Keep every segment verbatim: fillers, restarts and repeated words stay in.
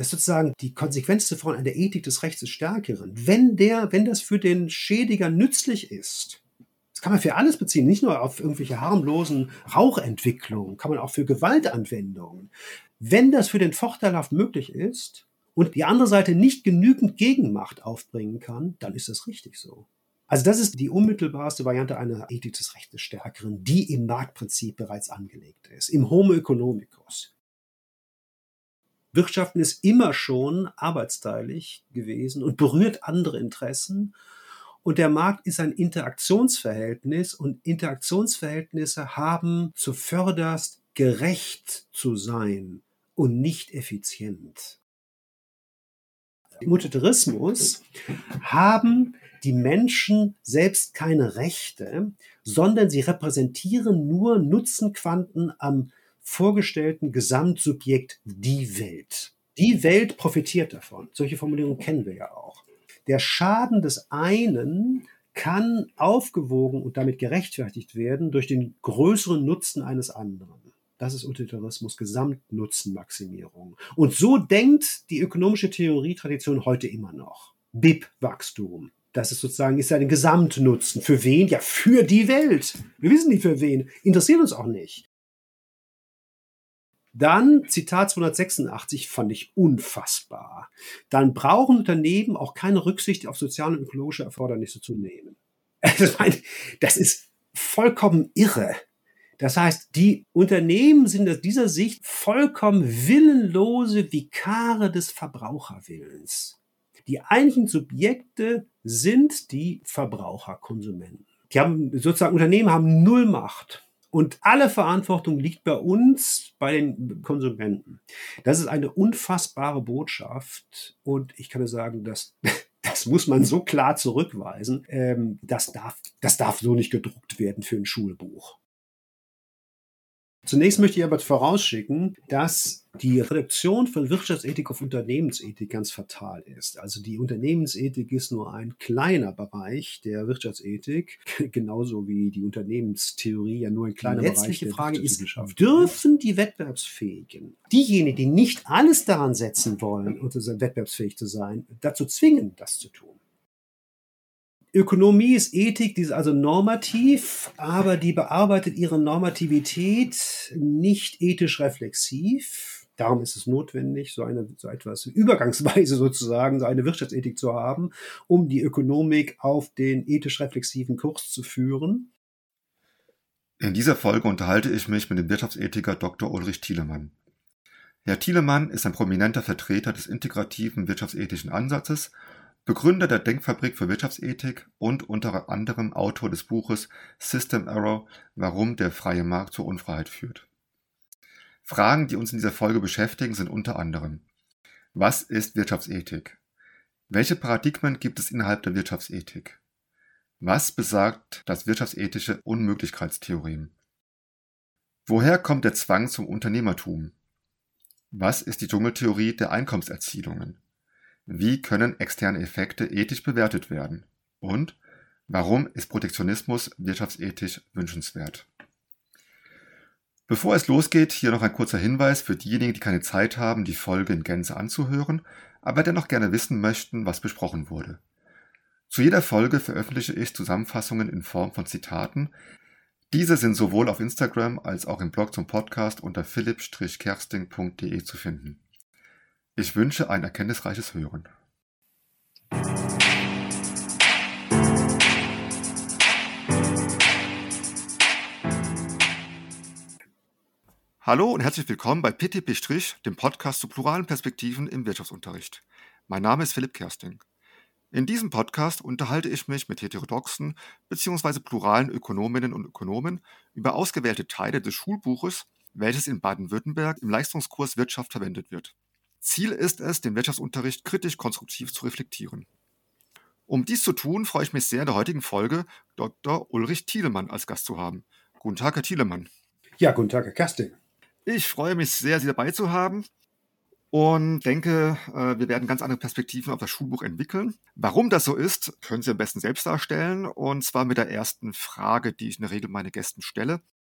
Das ist sozusagen die Konsequenz davon an der Ethik des Rechts des Stärkeren. Wenn der, wenn das für den Schädiger nützlich ist, das kann man für alles beziehen, nicht nur auf irgendwelche harmlosen Rauchentwicklungen, kann man auch für Gewaltanwendungen. Wenn das für den vorteilhaft möglich ist und die andere Seite nicht genügend Gegenmacht aufbringen kann, dann ist das richtig so. Also das ist die unmittelbarste Variante einer Ethik des Rechts des Stärkeren, die im Marktprinzip bereits angelegt ist, im Homo economicus. Wirtschaften ist immer schon arbeitsteilig gewesen und berührt andere Interessen. Und der Markt ist ein Interaktionsverhältnis und Interaktionsverhältnisse haben zuvörderst gerecht zu sein und nicht effizient. Im Utilitarismus haben die Menschen selbst keine Rechte, sondern sie repräsentieren nur Nutzenquanten am vorgestellten Gesamtsubjekt, die Welt. Die Welt profitiert davon. Solche Formulierungen kennen wir ja auch. Der Schaden des einen kann aufgewogen und damit gerechtfertigt werden durch den größeren Nutzen eines anderen. Das ist Utilitarismus, Gesamtnutzenmaximierung. Und so denkt die ökonomische Theorietradition heute immer noch. B I P-Wachstum. Das ist sozusagen ist ja ein Gesamtnutzen. Für wen? Ja, für die Welt. Wir wissen nicht für wen. Interessiert uns auch nicht. Dann, Zitat zweihundertsechsundachtzig, fand ich unfassbar. Dann brauchen Unternehmen auch keine Rücksicht auf soziale und ökologische Erfordernisse zu nehmen. Das ist vollkommen irre. Das heißt, die Unternehmen sind aus dieser Sicht vollkommen willenlose Vikare des Verbraucherwillens. Die eigentlichen Subjekte sind die Verbraucher, Konsumenten. Die haben sozusagen, Unternehmen haben null Macht. Und alle Verantwortung liegt bei uns, bei den Konsumenten. Das ist eine unfassbare Botschaft. Und ich kann nur sagen, dass, das muss man so klar zurückweisen. Ähm, das darf, das darf so nicht gedruckt werden für ein Schulbuch. Zunächst möchte ich aber vorausschicken, dass die Reduktion von Wirtschaftsethik auf Unternehmensethik ganz fatal ist. Also die Unternehmensethik ist nur ein kleiner Bereich der Wirtschaftsethik, genauso wie die Unternehmenstheorie ja nur ein kleiner Bereich der Frage ist, dürfen die Wettbewerbsfähigen, diejenigen, die nicht alles daran setzen wollen, wettbewerbsfähig zu sein, dazu zwingen, das zu tun? Ökonomie ist Ethik, die ist also normativ, aber die bearbeitet ihre Normativität nicht ethisch reflexiv. Darum ist es notwendig, so eine, so etwas übergangsweise sozusagen, so eine Wirtschaftsethik zu haben, um die Ökonomik auf den ethisch reflexiven Kurs zu führen. In dieser Folge unterhalte ich mich mit dem Wirtschaftsethiker Doktor Ulrich Thielemann. Herr Thielemann ist ein prominenter Vertreter des integrativen wirtschaftsethischen Ansatzes, Begründer der Denkfabrik für Wirtschaftsethik und unter anderem Autor des Buches System Error, warum der freie Markt zur Unfreiheit führt. Fragen, die uns in dieser Folge beschäftigen, sind unter anderem: Was ist Wirtschaftsethik? Welche Paradigmen gibt es innerhalb der Wirtschaftsethik? Was besagt das wirtschaftsethische Unmöglichkeitstheorem? Woher kommt der Zwang zum Unternehmertum? Was ist die Dschungeltheorie der Einkommenserzielungen? Wie können externe Effekte ethisch bewertet werden? Und warum ist Protektionismus wirtschaftsethisch wünschenswert? Bevor es losgeht, hier noch ein kurzer Hinweis für diejenigen, die keine Zeit haben, die Folge in Gänze anzuhören, aber dennoch gerne wissen möchten, was besprochen wurde. Zu jeder Folge veröffentliche ich Zusammenfassungen in Form von Zitaten. Diese sind sowohl auf Instagram als auch im Blog zum Podcast unter philipp kersting punkt de zu finden. Ich wünsche ein erkenntnisreiches Hören. Hallo und herzlich willkommen bei P T P-, dem Podcast zu pluralen Perspektiven im Wirtschaftsunterricht. Mein Name ist Philipp Kersting. In diesem Podcast unterhalte ich mich mit heterodoxen bzw. pluralen Ökonominnen und Ökonomen über ausgewählte Teile des Schulbuches, welches in Baden-Württemberg im Leistungskurs Wirtschaft verwendet wird. Ziel ist es, den Wirtschaftsunterricht kritisch-konstruktiv zu reflektieren. Um dies zu tun, freue ich mich sehr, in der heutigen Folge Doktor Ulrich Thielemann als Gast zu haben. Guten Tag, Herr Thielemann. Ja, guten Tag, Herr Kersting. Ich freue mich sehr, Sie dabei zu haben und denke, wir werden ganz andere Perspektiven auf das Schulbuch entwickeln. Warum das so ist, können Sie am besten selbst darstellen, und zwar mit der ersten Frage, die ich in der Regel meinen Gästen stelle.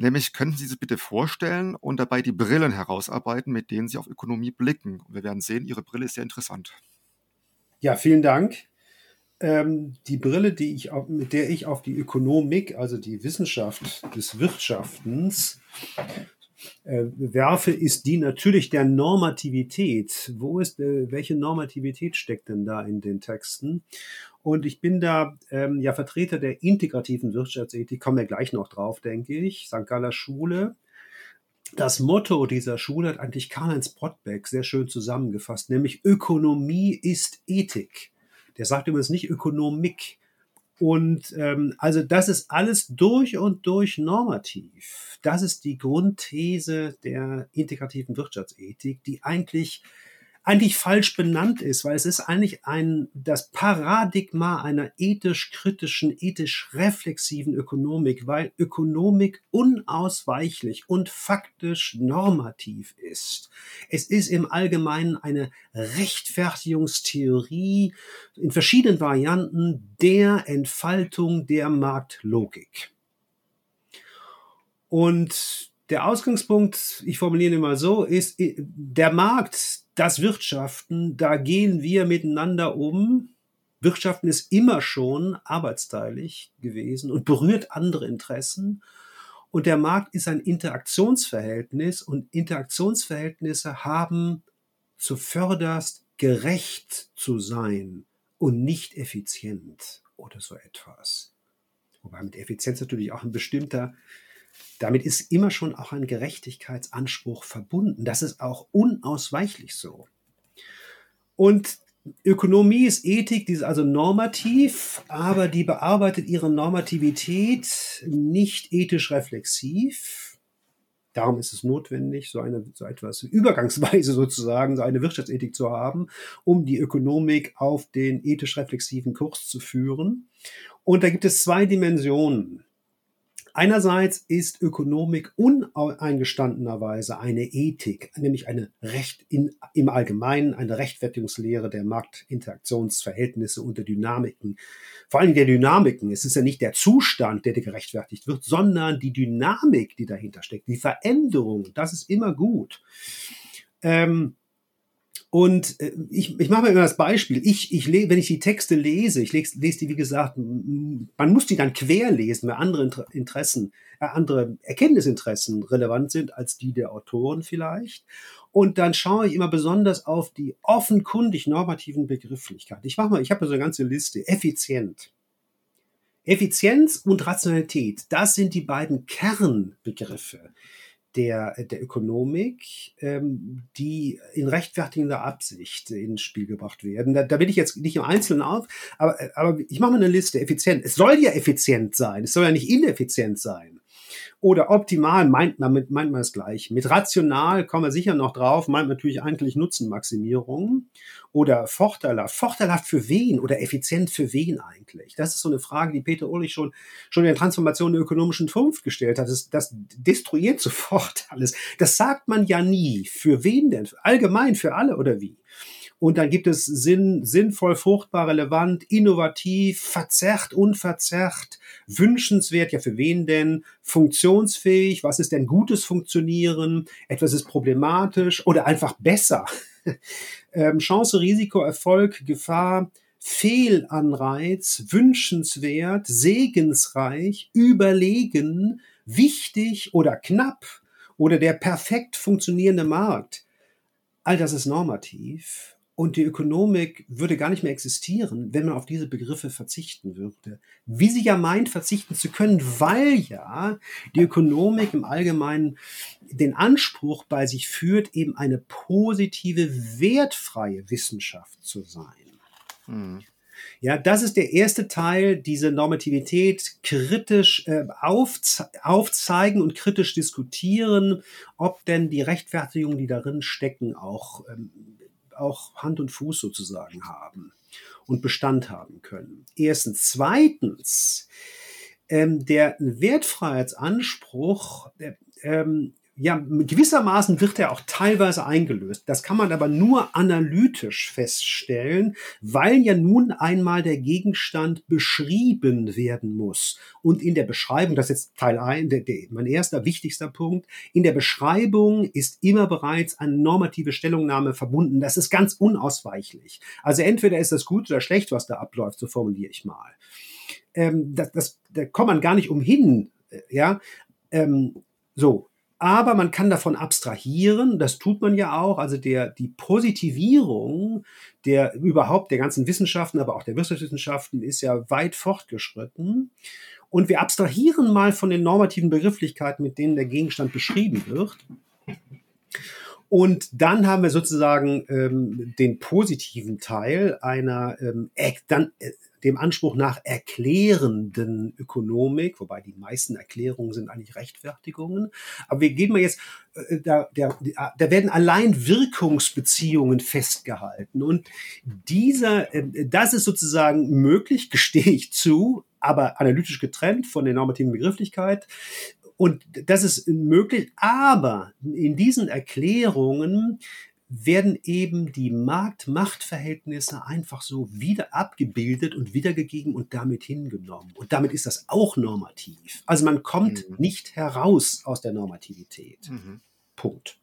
Nämlich könnten Sie sich bitte vorstellen und dabei die Brillen herausarbeiten, mit denen Sie auf Ökonomie blicken. Und wir werden sehen, Ihre Brille ist sehr interessant. Ja, vielen Dank. Ähm, die Brille, die ich auf, mit der ich auf die Ökonomik, also die Wissenschaft des Wirtschaftens, äh, werfe, ist die natürlich der Normativität. Wo ist, äh, welche Normativität steckt denn da in den Texten? Und ich bin da ähm, ja Vertreter der integrativen Wirtschaftsethik, kommen wir gleich noch drauf, denke ich, Sankt Galler Schule. Das Motto dieser Schule hat eigentlich Karl-Heinz Brottbeck sehr schön zusammengefasst, nämlich Ökonomie ist Ethik. Der sagt übrigens nicht Ökonomik. Und ähm, also das ist alles durch und durch normativ. Das ist die Grundthese der integrativen Wirtschaftsethik, die eigentlich eigentlich falsch benannt ist, weil es ist eigentlich ein, das Paradigma einer ethisch-kritischen, ethisch-reflexiven Ökonomik, weil Ökonomik unausweichlich und faktisch normativ ist. Es ist im Allgemeinen eine Rechtfertigungstheorie in verschiedenen Varianten der Entfaltung der Marktlogik. Und der Ausgangspunkt, ich formuliere ihn mal so, ist der Markt, das Wirtschaften, da gehen wir miteinander um. Wirtschaften ist immer schon arbeitsteilig gewesen und berührt andere Interessen. Und der Markt ist ein Interaktionsverhältnis und Interaktionsverhältnisse haben zuvörderst gerecht zu sein und nicht effizient oder so etwas. Wobei mit Effizienz natürlich auch ein bestimmter Damit ist immer schon auch ein Gerechtigkeitsanspruch verbunden. Das ist auch unausweichlich so. Und Ökonomie ist Ethik, die ist also normativ, aber die bearbeitet ihre Normativität nicht ethisch reflexiv. Darum ist es notwendig, so eine, so etwas übergangsweise sozusagen, so eine Wirtschaftsethik zu haben, um die Ökonomik auf den ethisch reflexiven Kurs zu führen. Und da gibt es zwei Dimensionen. Einerseits ist Ökonomik uneingestandenerweise eine Ethik, nämlich eine Recht in, im Allgemeinen, eine Rechtfertigungslehre der Marktinteraktionsverhältnisse und der Dynamiken. Vor allem der Dynamiken. Es ist ja nicht der Zustand, der gerechtfertigt wird, sondern die Dynamik, die dahinter steckt, die Veränderung. Das ist immer gut. Ähm, Und äh, ich, ich mache mal immer das Beispiel. Ich, ich le- wenn ich die Texte lese, ich lese, lese die, wie gesagt, m- man muss die dann quer lesen, weil andere Inter- Interessen, äh, andere Erkenntnisinteressen relevant sind als die der Autoren vielleicht. Und dann schaue ich immer besonders auf die offenkundig normativen Begrifflichkeiten. Ich mache mal, ich habe so eine ganze Liste. Effizient. Effizienz und Rationalität, das sind die beiden Kernbegriffe der, der Ökonomik, ähm, die in rechtfertigender Absicht ins Spiel gebracht werden. Da, da will ich jetzt nicht im Einzelnen auf, aber, aber ich mache mal eine Liste. Effizient. Es soll ja effizient sein. Es soll ja nicht ineffizient sein. Oder optimal meint man, mit, meint man das gleich. Mit rational kommen wir sicher noch drauf, meint man natürlich eigentlich Nutzenmaximierung. Oder vorteilhaft. Vorteilhaft für wen oder effizient für wen eigentlich? Das ist so eine Frage, die Peter Ulrich schon, schon in der Transformation der ökonomischen Vernunft gestellt hat. Das, das destruiert sofort alles. Das sagt man ja nie. Für wen denn? Allgemein, für alle oder wie? Und dann gibt es Sinn, sinnvoll, fruchtbar, relevant, innovativ, verzerrt, unverzerrt, wünschenswert, ja für wen denn, funktionsfähig, was ist denn gutes Funktionieren, etwas ist problematisch oder einfach besser. ähm, Chance, Risiko, Erfolg, Gefahr, Fehlanreiz, wünschenswert, segensreich, überlegen, wichtig oder knapp oder der perfekt funktionierende Markt. All das ist normativ. Und die Ökonomik würde gar nicht mehr existieren, wenn man auf diese Begriffe verzichten würde. Wie sie ja meint, verzichten zu können, weil ja die Ökonomik im Allgemeinen den Anspruch bei sich führt, eben eine positive, wertfreie Wissenschaft zu sein. Hm. Ja, das ist der erste Teil, diese Normativität kritisch äh, aufze- aufzeigen und kritisch diskutieren, ob denn die Rechtfertigungen, die darin stecken, auch, ähm, auch Hand und Fuß sozusagen haben und Bestand haben können. Erstens. Zweitens, ähm, der Wertfreiheitsanspruch, äh, ähm, ja, gewissermaßen wird er auch teilweise eingelöst. Das kann man aber nur analytisch feststellen, weil ja nun einmal der Gegenstand beschrieben werden muss. Und in der Beschreibung, das ist jetzt Teil eins, der, der, mein erster, wichtigster Punkt, in der Beschreibung ist immer bereits eine normative Stellungnahme verbunden. Das ist ganz unausweichlich. Also entweder ist das gut oder schlecht, was da abläuft, so formuliere ich mal. Ähm, das, das, da kommt man gar nicht umhin, ja, ähm, so. Aber man kann davon abstrahieren, das tut man ja auch, also der, die Positivierung der überhaupt der ganzen Wissenschaften, aber auch der Wirtschaftswissenschaften ist ja weit fortgeschritten. Und wir abstrahieren mal von den normativen Begrifflichkeiten, mit denen der Gegenstand beschrieben wird. Und dann haben wir sozusagen ähm, den positiven Teil einer ähm, dann, äh, dem Anspruch nach erklärenden Ökonomik, wobei die meisten Erklärungen sind eigentlich Rechtfertigungen. Aber wir gehen mal jetzt, äh, da, der, da werden allein Wirkungsbeziehungen festgehalten. Und dieser, äh, das ist sozusagen möglich, gestehe ich zu, aber analytisch getrennt von der normativen Begrifflichkeit. Und das ist möglich, aber in diesen Erklärungen werden eben die Markt-Macht-Verhältnisse einfach so wieder abgebildet und wiedergegeben und damit hingenommen. Und damit ist das auch normativ. Also man kommt mhm. nicht heraus aus der Normativität. Mhm. Punkt.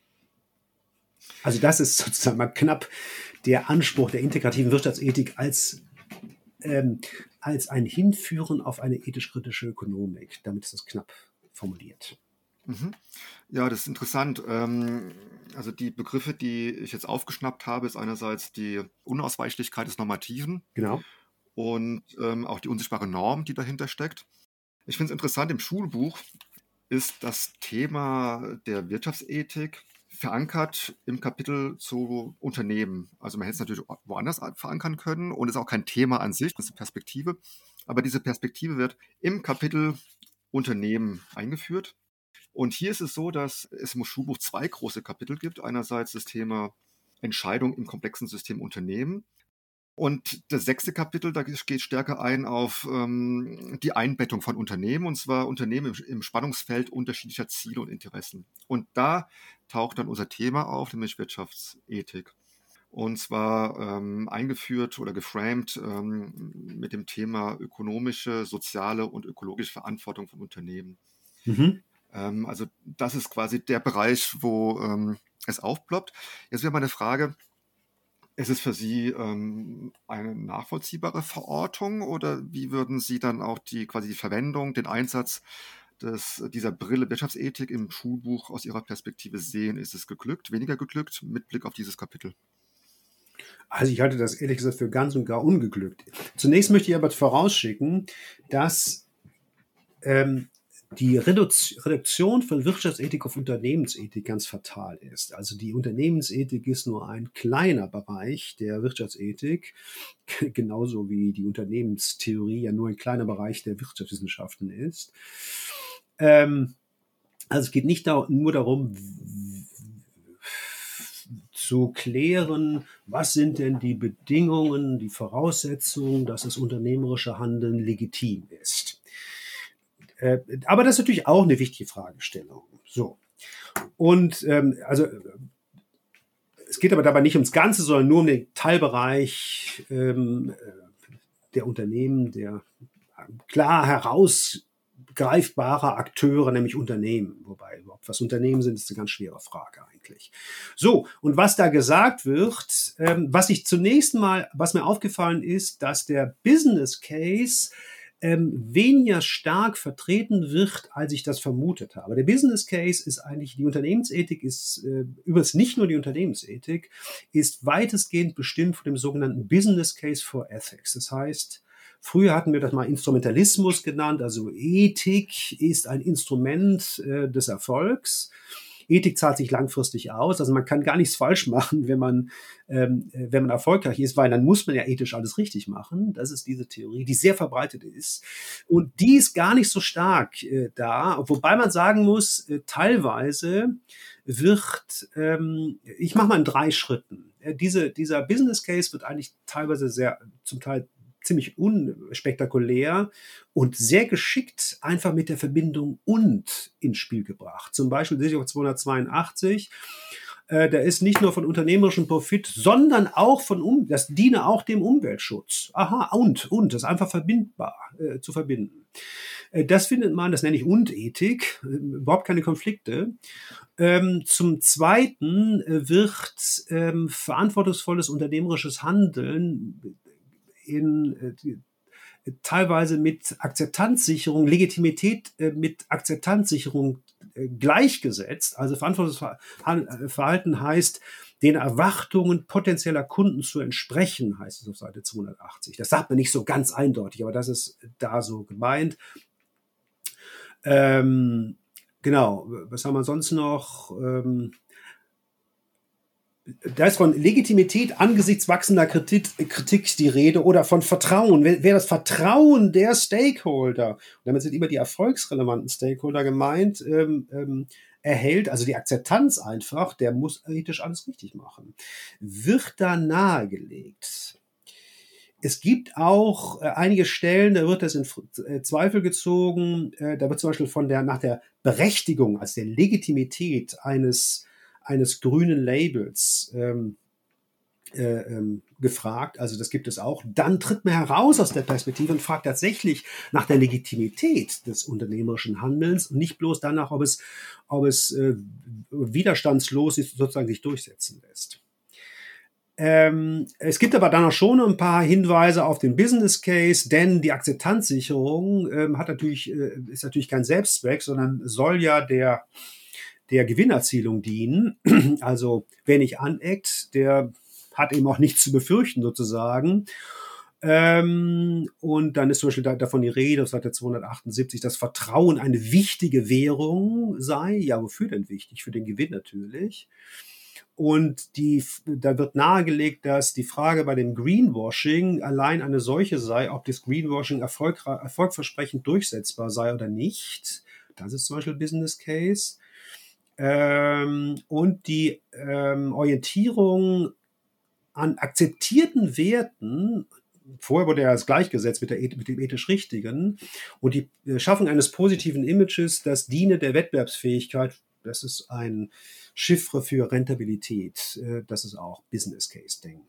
Also das ist sozusagen mal knapp der Anspruch der integrativen Wirtschaftsethik als, ähm, als ein Hinführen auf eine ethisch-kritische Ökonomik. Damit ist das knapp formuliert. Mhm. Ja, das ist interessant. Also die Begriffe, die ich jetzt aufgeschnappt habe, ist einerseits die Unausweichlichkeit des Normativen. Genau. Und ähm, auch die unsichtbare Norm, die dahinter steckt. Ich finde es interessant, im Schulbuch ist das Thema der Wirtschaftsethik verankert im Kapitel zu Unternehmen. Also man hätte es natürlich woanders verankern können und ist auch kein Thema an sich, das ist eine Perspektive. Aber diese Perspektive wird im Kapitel Unternehmen eingeführt. Und hier ist es so, dass es im Schulbuch zwei große Kapitel gibt. Einerseits das Thema Entscheidung im komplexen System Unternehmen. Und das sechste Kapitel, da geht stärker ein auf ähm, die Einbettung von Unternehmen, und zwar Unternehmen im, im Spannungsfeld unterschiedlicher Ziele und Interessen. Und da taucht dann unser Thema auf, nämlich Wirtschaftsethik. Und zwar ähm, eingeführt oder geframed ähm, mit dem Thema ökonomische, soziale und ökologische Verantwortung von Unternehmen. Mhm. Ähm, also das ist quasi der Bereich, wo ähm, es aufploppt. Jetzt wäre meine Frage, ist es für Sie ähm, eine nachvollziehbare Verortung oder wie würden Sie dann auch die quasi die Verwendung, den Einsatz des, dieser Brille Wirtschaftsethik im Schulbuch aus Ihrer Perspektive sehen? Ist es geglückt, weniger geglückt mit Blick auf dieses Kapitel? Also ich halte das ehrlich gesagt für ganz und gar ungeglückt. Zunächst möchte ich aber vorausschicken, dass ähm, die Redu- Reduktion von Wirtschaftsethik auf Unternehmensethik ganz fatal ist. Also die Unternehmensethik ist nur ein kleiner Bereich der Wirtschaftsethik, genauso wie die Unternehmenstheorie ja nur ein kleiner Bereich der Wirtschaftswissenschaften ist. Ähm, also es geht nicht da, nur darum, zu klären, was sind denn die Bedingungen, die Voraussetzungen, dass das unternehmerische Handeln legitim ist. Äh, aber das ist natürlich auch eine wichtige Fragestellung. So. Und ähm, also es geht aber dabei nicht ums Ganze, sondern nur um den Teilbereich ähm, der Unternehmen, der klar herausgreifbarer Akteure, nämlich Unternehmen. Wobei überhaupt was Unternehmen sind, ist eine ganz schwere Frage eigentlich. So, und was da gesagt wird, ähm, was ich zunächst mal, was mir aufgefallen ist, dass der Business Case ähm, weniger stark vertreten wird, als ich das vermutet habe. Der Business Case ist eigentlich, die Unternehmensethik ist, äh, übrigens nicht nur die Unternehmensethik, ist weitestgehend bestimmt von dem sogenannten Business Case for Ethics. Das heißt, früher hatten wir das mal Instrumentalismus genannt, also Ethik ist ein Instrument äh, des Erfolgs. Ethik zahlt sich langfristig aus, also man kann gar nichts falsch machen, wenn man, ähm, wenn man erfolgreich ist, weil dann muss man ja ethisch alles richtig machen. Das ist diese Theorie, die sehr verbreitet ist. Und die ist gar nicht so stark äh, da, wobei man sagen muss, äh, teilweise wird, ähm, ich mache mal in drei Schritten. Äh, diese, dieser Business Case wird eigentlich teilweise sehr, zum Teil ziemlich unspektakulär und sehr geschickt einfach mit der Verbindung und ins Spiel gebracht. Zum Beispiel Sicherung zweihundertzweiundachtzig. Äh, der ist nicht nur von unternehmerischem Profit, sondern auch von, um, das diene auch dem Umweltschutz. Aha, und, und, das ist einfach verbindbar, äh, zu verbinden. Äh, das findet man, das nenne ich Und-Ethik, äh, überhaupt keine Konflikte. Ähm, zum Zweiten äh, wird ähm, verantwortungsvolles unternehmerisches Handeln in äh, teilweise mit Akzeptanzsicherung, Legitimität äh, mit Akzeptanzsicherung äh, gleichgesetzt. Also Verantwortungsverhalten heißt, den Erwartungen potenzieller Kunden zu entsprechen, heißt es auf Seite zweihundertachtzig. Das sagt man nicht so ganz eindeutig, aber das ist da so gemeint. Ähm, genau, was haben wir sonst noch? Ähm, Da ist von Legitimität angesichts wachsender Kritik, Kritik die Rede oder von Vertrauen. Wer, wer das Vertrauen der Stakeholder, und damit sind immer die erfolgsrelevanten Stakeholder gemeint, ähm, ähm, erhält, also die Akzeptanz einfach, der muss ethisch alles richtig machen, wird da nahegelegt. Es gibt auch äh, einige Stellen, da wird das in äh, Zweifel gezogen, äh, da wird zum Beispiel von der, nach der Berechtigung, also der Legitimität eines eines grünen Labels ähm, äh, ähm, gefragt, also das gibt es auch, dann tritt man heraus aus der Perspektive und fragt tatsächlich nach der Legitimität des unternehmerischen Handelns und nicht bloß danach, ob es, ob es äh, widerstandslos ist, sozusagen sich durchsetzen lässt. Ähm, es gibt aber dann auch schon ein paar Hinweise auf den Business Case, denn die Akzeptanzsicherung ähm, hat natürlich, äh, ist natürlich kein Selbstzweck, sondern soll ja der der Gewinnerzielung dienen. Also wer nicht aneckt, der hat eben auch nichts zu befürchten sozusagen. Ähm, und dann ist zum Beispiel da, davon die Rede auf Seite zweihundertachtundsiebzig, dass Vertrauen eine wichtige Währung sei. Ja, wofür denn wichtig? Für den Gewinn natürlich. Und die, da wird nahegelegt, dass die Frage bei dem Greenwashing allein eine solche sei, ob das Greenwashing erfolg, erfolgversprechend durchsetzbar sei oder nicht. Das ist zum Beispiel Business Case. Ähm, und die ähm, Orientierung an akzeptierten Werten, vorher wurde ja das gleichgesetzt mit, der, mit dem ethisch Richtigen, und die Schaffung eines positiven Images, das diene der Wettbewerbsfähigkeit, das ist ein Chiffre für Rentabilität, äh, das ist auch Business Case Denken.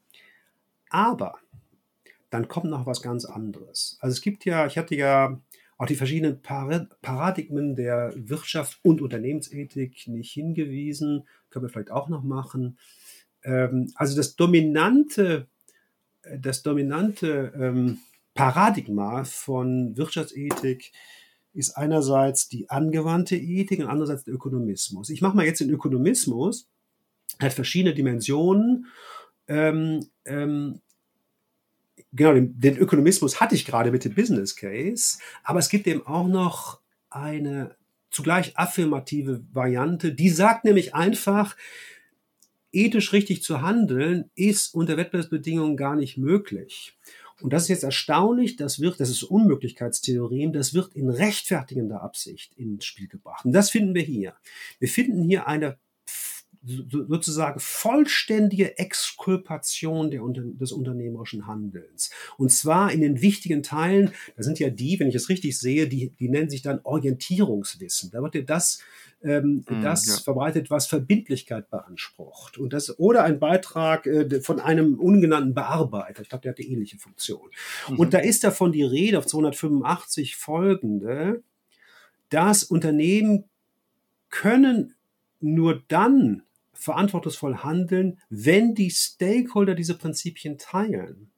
Aber dann kommt noch was ganz anderes. Also es gibt ja, ich hatte ja auch die verschiedenen Paradigmen der Wirtschaft und Unternehmensethik nicht hingewiesen. Können wir vielleicht auch noch machen. Also das dominante, das dominante Paradigma von Wirtschaftsethik ist einerseits die angewandte Ethik und andererseits der Ökonomismus. Ich mache mal jetzt den Ökonomismus, hat verschiedene Dimensionen. Ähm, ähm, Genau, den, den Ökonomismus hatte ich gerade mit dem Business Case, aber es gibt eben auch noch eine zugleich affirmative Variante, die sagt nämlich einfach, ethisch richtig zu handeln ist unter Wettbewerbsbedingungen gar nicht möglich. Und das ist jetzt erstaunlich, das wird, das ist Unmöglichkeitstheorien, das wird in rechtfertigender Absicht ins Spiel gebracht. Und das finden wir hier. Wir finden hier eine sozusagen vollständige Exkulpation der, des unternehmerischen Handelns. Und zwar in den wichtigen Teilen, da sind ja die, wenn ich es richtig sehe, die, die nennen sich dann Orientierungswissen. Da wird ja das, ähm, mm, das ja. verbreitet, was Verbindlichkeit beansprucht. Und das, oder ein Beitrag äh, von einem ungenannten Bearbeiter. Ich glaube, der hat die ähnliche Funktion. Mhm. Und da ist davon die Rede auf zweihundertfünfundachtzig folgende, dass Unternehmen können nur dann verantwortungsvoll handeln, wenn die Stakeholder diese Prinzipien teilen.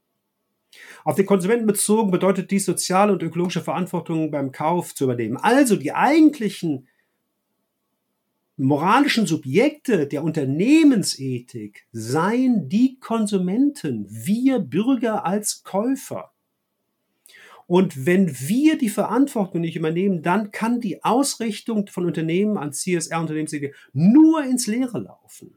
Auf den Konsumenten bezogen bedeutet dies, soziale und ökologische Verantwortung beim Kauf zu übernehmen. Also die eigentlichen moralischen Subjekte der Unternehmensethik seien die Konsumenten, wir Bürger als Käufer. Und wenn wir die Verantwortung nicht übernehmen, dann kann die Ausrichtung von Unternehmen an C S R-Unternehmensethik nur ins Leere laufen.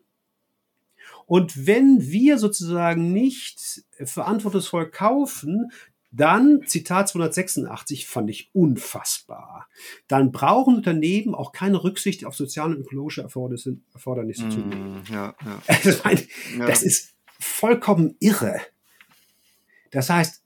Und wenn wir sozusagen nicht verantwortungsvoll kaufen, dann, Zitat zweihundertsechsundachtzig, fand ich unfassbar, dann brauchen Unternehmen auch keine Rücksicht auf soziale und ökologische Erfordernisse, Erfordernisse mm, zu nehmen. Ja, ja. Also, das ja. ist vollkommen irre. Das heißt,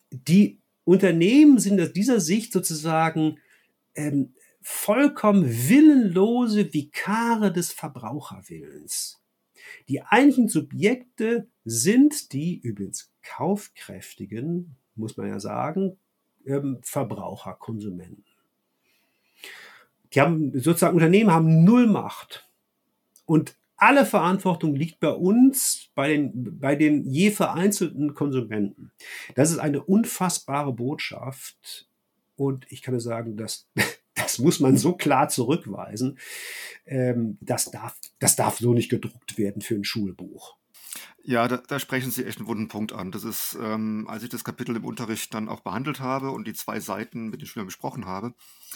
die Unternehmen sind aus dieser Sicht sozusagen ähm, vollkommen willenlose Vikare des Verbraucherwillens. Die eigentlichen Subjekte sind die übrigens kaufkräftigen, muss man ja sagen, ähm, Verbraucher, Konsumenten. Die haben sozusagen, Unternehmen haben null Macht. Und alle Verantwortung liegt bei uns, bei den, bei den je vereinzelten Konsumenten. Das ist eine unfassbare Botschaft. Und ich kann nur sagen, dass, das muss man so klar zurückweisen. Ähm, das darf, das darf so nicht gedruckt werden für ein Schulbuch. Ja, da, da sprechen Sie echt einen wunden Punkt an. Das ist, ähm, als ich das Kapitel im Unterricht dann auch behandelt habe und die zwei Seiten mit den Schülern besprochen habe,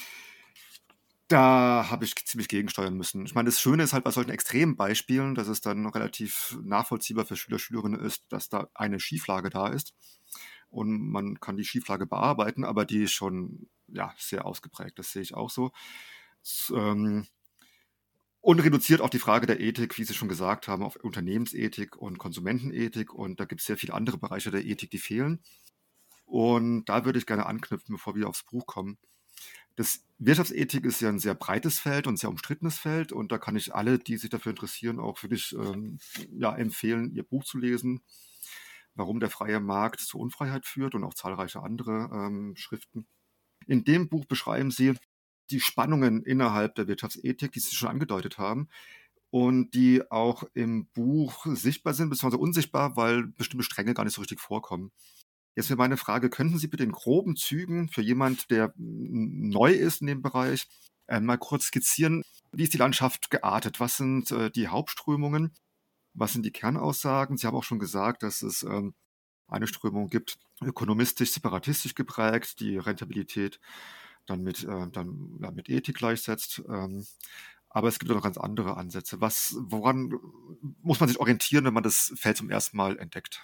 da habe ich ziemlich gegensteuern müssen. Ich meine, das Schöne ist halt bei solchen extremen Beispielen, dass es dann relativ nachvollziehbar für Schüler, Schülerinnen ist, dass da eine Schieflage da ist und man kann die Schieflage bearbeiten, aber die ist schon ja, sehr ausgeprägt. Das sehe ich auch so. S- ähm, Und reduziert auch die Frage der Ethik, wie Sie schon gesagt haben, auf Unternehmensethik und Konsumentenethik. Und da gibt es sehr viele andere Bereiche der Ethik, die fehlen. Und da würde ich gerne anknüpfen, bevor wir aufs Buch kommen. Das Wirtschaftsethik ist ja ein sehr breites Feld und sehr umstrittenes Feld. Und da kann ich alle, die sich dafür interessieren, auch wirklich ähm, ja, empfehlen, ihr Buch zu lesen. Warum der freie Markt zur Unfreiheit führt und auch zahlreiche andere ähm, Schriften. In dem Buch beschreiben Sie die Spannungen innerhalb der Wirtschaftsethik, die Sie schon angedeutet haben und die auch im Buch sichtbar sind, beziehungsweise unsichtbar, weil bestimmte Stränge gar nicht so richtig vorkommen. Jetzt wäre meine Frage, könnten Sie bitte in groben Zügen für jemand, der mm, neu ist in dem Bereich, äh, mal kurz skizzieren, wie ist die Landschaft geartet? Was sind äh, die Hauptströmungen? Was sind die Kernaussagen? Sie haben auch schon gesagt, dass es ähm, eine Strömung gibt, ökonomistisch, separatistisch geprägt, die Rentabilität dann mit, äh, dann, ja, mit Ethik gleichsetzt. Ähm, aber es gibt auch noch ganz andere Ansätze. Was, woran muss man sich orientieren, wenn man das Feld zum ersten Mal entdeckt?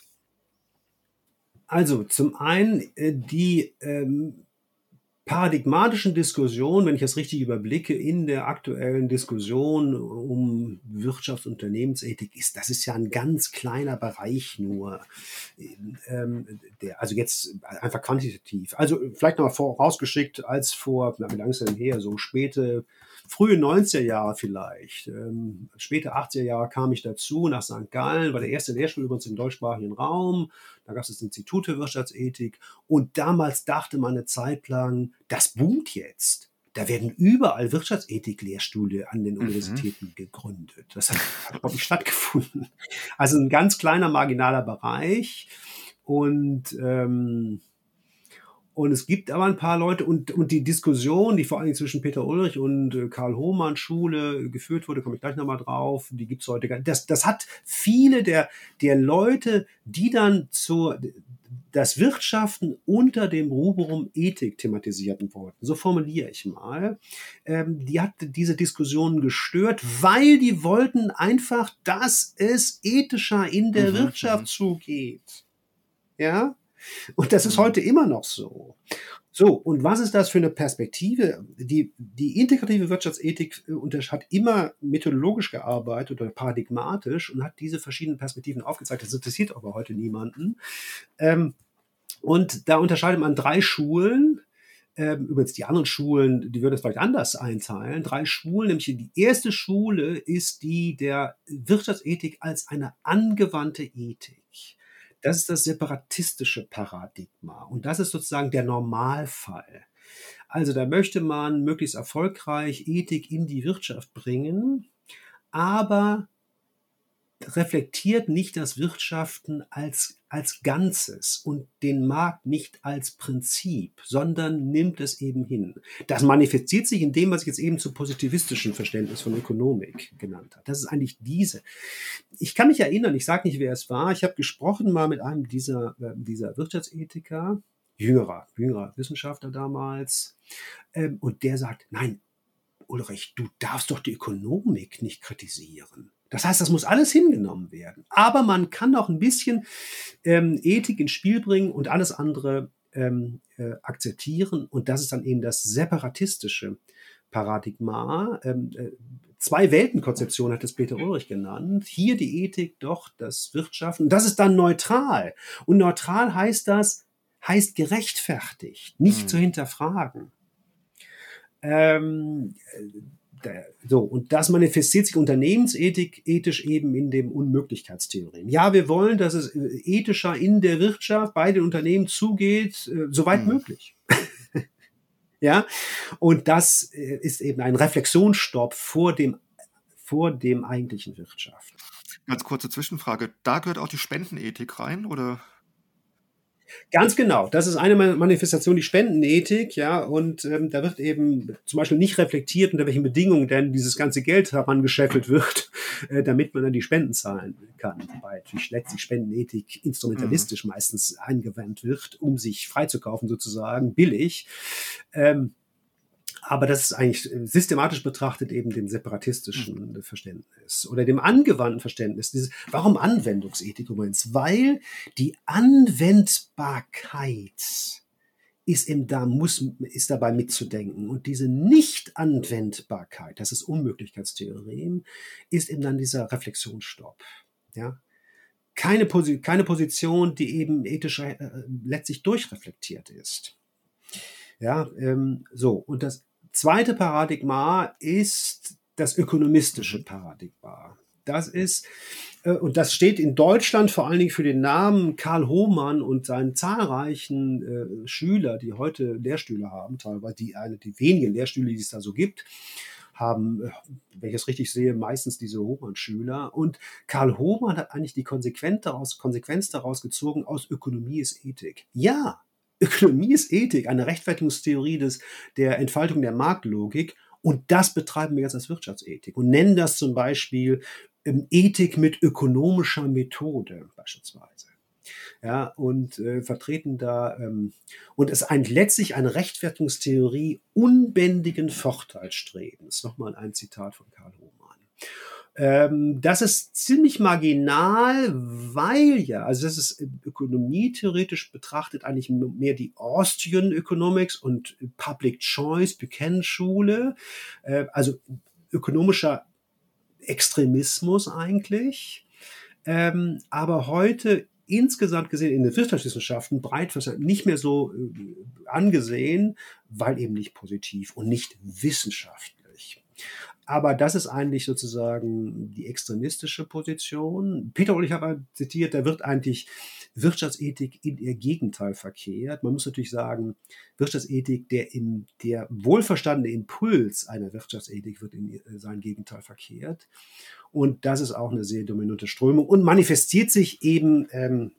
Also zum einen äh, die ähm, paradigmatischen Diskussionen, wenn ich das richtig überblicke, in der aktuellen Diskussion um Wirtschafts- und Unternehmensethik ist, das ist ja ein ganz kleiner Bereich nur. Ähm, der, also jetzt einfach quantitativ. Also vielleicht noch mal vorausgeschickt, als vor, na, wie lange ist denn her, so späte, frühe neunziger Jahre vielleicht, ähm, späte achtziger Jahre kam ich dazu nach Sankt Gallen, war der erste Lehrstuhl übrigens im deutschsprachigen Raum. Da gab es das Institut für Wirtschaftsethik. Und damals dachte man eine Zeit lang, das boomt jetzt. Da werden überall Wirtschaftsethik-Lehrstühle an den Mhm. Universitäten gegründet. Das hat, hat überhaupt nicht stattgefunden. Also ein ganz kleiner, marginaler Bereich. Und, ähm, und es gibt aber ein paar Leute und, und die Diskussion, die vor allem zwischen Peter Ulrich und äh, Karl Hohmann Schule geführt wurde, komme ich gleich nochmal drauf, die gibt es heute gar nicht. Das, das hat viele der, der Leute, die dann zur, das Wirtschaften unter dem Rubrikum Ethik thematisierten wollten, so formuliere ich mal, ähm, die hat diese Diskussionen gestört, weil die wollten einfach, dass es ethischer in der Mhm, Wirtschaft mhm, zugeht. Ja? Und das ist mhm, heute immer noch so. So, und was ist das für eine Perspektive? Die, die integrative Wirtschaftsethik äh, hat immer methodologisch gearbeitet oder paradigmatisch und hat diese verschiedenen Perspektiven aufgezeigt. Das interessiert aber heute niemanden. Ähm, und da unterscheidet man drei Schulen. Ähm, übrigens, die anderen Schulen, die würden es vielleicht anders einteilen. Drei Schulen, nämlich die erste Schule ist die der Wirtschaftsethik als eine angewandte Ethik. Das ist das separatistische Paradigma. Und das ist sozusagen der Normalfall. Also da möchte man möglichst erfolgreich Ethik in die Wirtschaft bringen, aber reflektiert nicht das Wirtschaften als, als Ganzes und den Markt nicht als Prinzip, sondern nimmt es eben hin. Das manifestiert sich in dem, was ich jetzt eben zum positivistischen Verständnis von Ökonomik genannt habe. Das ist eigentlich diese. Ich kann mich erinnern, ich sage nicht, wer es war, ich habe gesprochen mal mit einem dieser, äh, dieser Wirtschaftsethiker, jüngerer, jüngerer Wissenschaftler damals, ähm, und der sagt, nein, Ulrich, du darfst doch die Ökonomik nicht kritisieren. Das heißt, das muss alles hingenommen werden. Aber man kann auch ein bisschen ähm, Ethik ins Spiel bringen und alles andere ähm, äh, akzeptieren. Und das ist dann eben das separatistische Paradigma. Ähm, äh, Zwei-Welten-Konzeption hat es Peter Ulrich genannt. Hier die Ethik, doch das Wirtschaften. Das ist dann neutral. Und neutral heißt das, heißt gerechtfertigt, nicht Mhm. zu hinterfragen. Ähm, äh, so, und das manifestiert sich Unternehmensethik ethisch eben in dem Unmöglichkeitstheorem. Ja, wir wollen, dass es äh, ethischer in der Wirtschaft bei den Unternehmen zugeht, äh, soweit Mhm. möglich. Ja, und das äh, ist eben ein Reflexionsstopp vor dem, vor dem eigentlichen Wirtschaften. Ganz kurze Zwischenfrage. Da gehört auch die Spendenethik rein, oder? Ganz genau. Das ist eine Manifestation, die Spendenethik, ja, und ähm, da wird eben zum Beispiel nicht reflektiert, unter welchen Bedingungen denn dieses ganze Geld herangescheffelt wird, äh, damit man dann die Spenden zahlen kann. Wobei natürlich letztlich Spendenethik Mhm. instrumentalistisch meistens angewandt wird, um sich freizukaufen, sozusagen, billig. Ähm, aber das ist eigentlich äh, systematisch betrachtet eben dem Mhm. separatistischen Verständnis oder dem angewandten Verständnis. Dieses, warum Anwendungsethik übrigens? Weil die Anwendbarkeit ist, eben da, muss, ist dabei mitzudenken. Und diese Nicht-Anwendbarkeit, das ist Unmöglichkeitstheorem, ist eben dann dieser Reflexionsstopp. Ja? Keine, Posi keine Position, die eben ethisch äh, letztlich durchreflektiert ist. Ja, ähm, so. Und das zweite Paradigma ist das ökonomistische Mhm. Paradigma. Das ist, äh, und das steht in Deutschland vor allen Dingen für den Namen Karl Hohmann und seinen zahlreichen äh, Schüler, die heute Lehrstühle haben, teilweise die eine, die wenigen Lehrstühle, die es da so gibt, haben, äh, wenn ich es richtig sehe, meistens diese Hohmann-Schüler. Und Karl Hohmann hat eigentlich die Konsequenz daraus, Konsequenz daraus gezogen, aus Ökonomie ist Ethik. Ja, Ökonomie ist Ethik, eine Rechtfertigungstheorie des, der Entfaltung der Marktlogik. Und das betreiben wir jetzt als Wirtschaftsethik und nennen das zum Beispiel ähm, Ethik mit ökonomischer Methode beispielsweise. Ja, und äh, vertreten da, ähm, und es ist ein, letztlich eine Rechtfertigungstheorie unbändigen Vorteilsstrebens. Nochmal ein Zitat von Karl Hohmann. Ähm, das ist ziemlich marginal, weil ja, also das ist ökonomietheoretisch betrachtet eigentlich mehr die Austrian Economics und Public Choice Buchanan-Schule, äh, also ökonomischer Extremismus eigentlich. Ähm, aber heute insgesamt gesehen in den Wirtschaftswissenschaften breit verstanden nicht mehr so äh, angesehen, weil eben nicht positiv und nicht wissenschaftlich. Aber das ist eigentlich sozusagen die extremistische Position. Peter Ulrich hat zitiert, da wird eigentlich Wirtschaftsethik in ihr Gegenteil verkehrt. Man muss natürlich sagen, Wirtschaftsethik, der, im, der wohlverstandene Impuls einer Wirtschaftsethik wird in sein Gegenteil verkehrt. Und das ist auch eine sehr dominante Strömung und manifestiert sich eben ähm,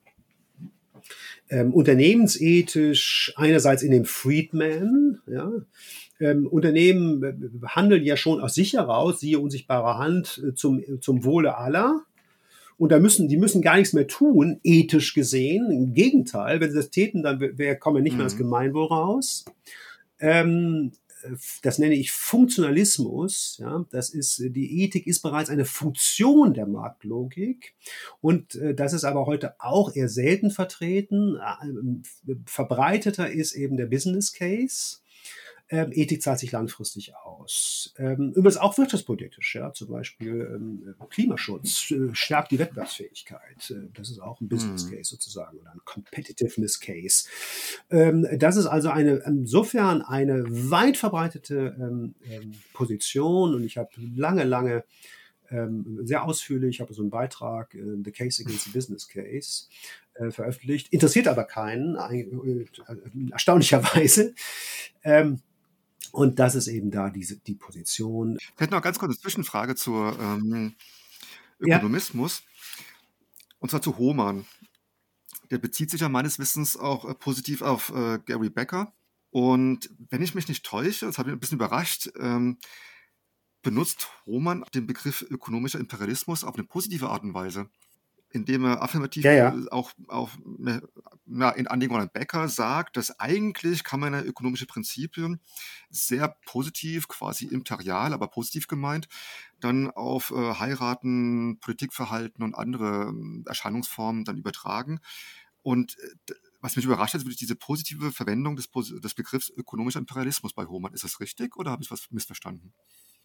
ähm, unternehmensethisch einerseits in dem Freedman, ja, ähm, Unternehmen äh, handeln ja schon aus sich heraus, siehe unsichtbare Hand, äh, zum, zum Wohle aller. Und da müssen, die müssen gar nichts mehr tun, ethisch gesehen. Im Gegenteil, wenn sie das täten, dann wär, kommen nicht mehr das Mhm. Gemeinwohl raus. Ähm, das nenne ich Funktionalismus. Ja, das ist, die Ethik ist bereits eine Funktion der Marktlogik. Und äh, das ist aber heute auch eher selten vertreten. Äh, verbreiteter ist eben der Business Case. Ähm, Ethik zahlt sich langfristig aus. Ähm, übrigens auch wirtschaftspolitisch, ja, zum Beispiel ähm, Klimaschutz äh, stärkt die Wettbewerbsfähigkeit. Äh, das ist auch ein Business Mhm. Case sozusagen oder ein Competitiveness Case. Ähm, das ist also eine, insofern eine weit verbreitete ähm, ähm, Position und ich habe lange, lange ähm, sehr ausführlich, ich habe so einen Beitrag, äh, The Case Against the Business Case, äh, veröffentlicht. Interessiert aber keinen, äh, erstaunlicherweise. Ähm, und das ist eben da diese, die Position. Ich hätte noch ganz kurz eine Zwischenfrage zur ähm, Ja, Ökonomismus, und zwar zu Hohmann. Der bezieht sich ja meines Wissens auch äh, positiv auf äh, Gary Becker. Und wenn ich mich nicht täusche, das hat mich ein bisschen überrascht, ähm, benutzt Hohmann den Begriff ökonomischer Imperialismus auf eine positive Art und Weise, indem er affirmativ ja, ja. äh, auch, auch ne, na, in Anlehnung an Becker sagt, dass eigentlich kann man ja ökonomische Prinzipien sehr positiv, quasi imperial, aber positiv gemeint, dann auf äh, Heiraten, Politikverhalten und andere ähm, Erscheinungsformen dann übertragen. Und äh, was mich überrascht hat, ist wirklich diese positive Verwendung des, des Begriffs ökonomischer Imperialismus bei Hohmann. Ist das richtig oder habe ich was missverstanden?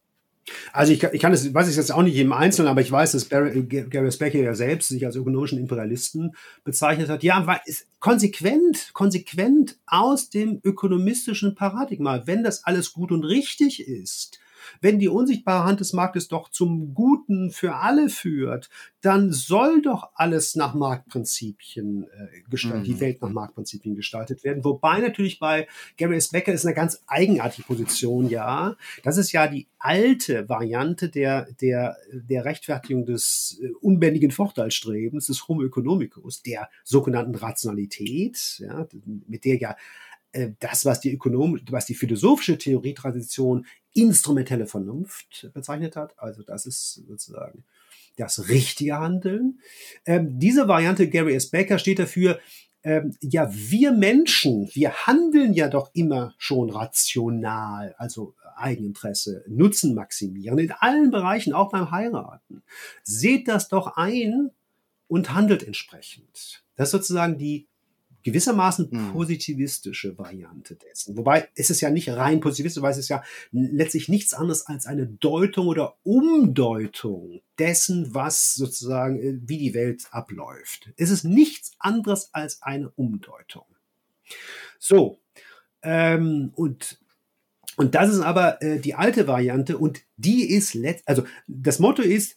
Also ich, ich kann es, weiß ich jetzt auch nicht im Einzelnen, aber ich weiß, dass Barry, Gary Specker ja selbst sich als ökonomischen Imperialisten bezeichnet hat. Ja, weil es konsequent, konsequent aus dem ökonomistischen Paradigma, wenn das alles gut und richtig ist, wenn die unsichtbare Hand des Marktes doch zum Guten für alle führt, dann soll doch alles nach Marktprinzipien äh, gestaltet, die Mhm. Welt nach Marktprinzipien gestaltet werden. Wobei natürlich bei Gary S. Becker ist eine ganz eigenartige Position, ja. Das ist ja die alte Variante der, der, der Rechtfertigung des äh, unbändigen Vorteilsstrebens, des Homo economicus, der sogenannten Rationalität, ja, mit der ja äh, das, was die Ökonom was die philosophische Theorietradition instrumentelle Vernunft bezeichnet hat. Also das ist sozusagen das richtige Handeln. Ähm, diese Variante Gary S. Becker steht dafür, ähm, ja, wir Menschen, wir handeln ja doch immer schon rational, also Eigeninteresse, Nutzen maximieren, in allen Bereichen, auch beim Heiraten. Seht das doch ein und handelt entsprechend. Das ist sozusagen die gewissermaßen Mhm. positivistische Variante dessen. Wobei es ist ja nicht rein positivistisch, weil es ist ja letztlich nichts anderes als eine Deutung oder Umdeutung dessen, was sozusagen, äh, wie die Welt abläuft. Es ist nichts anderes als eine Umdeutung. So, ähm, und und das ist aber äh, die alte Variante und die ist letzt, also das Motto ist,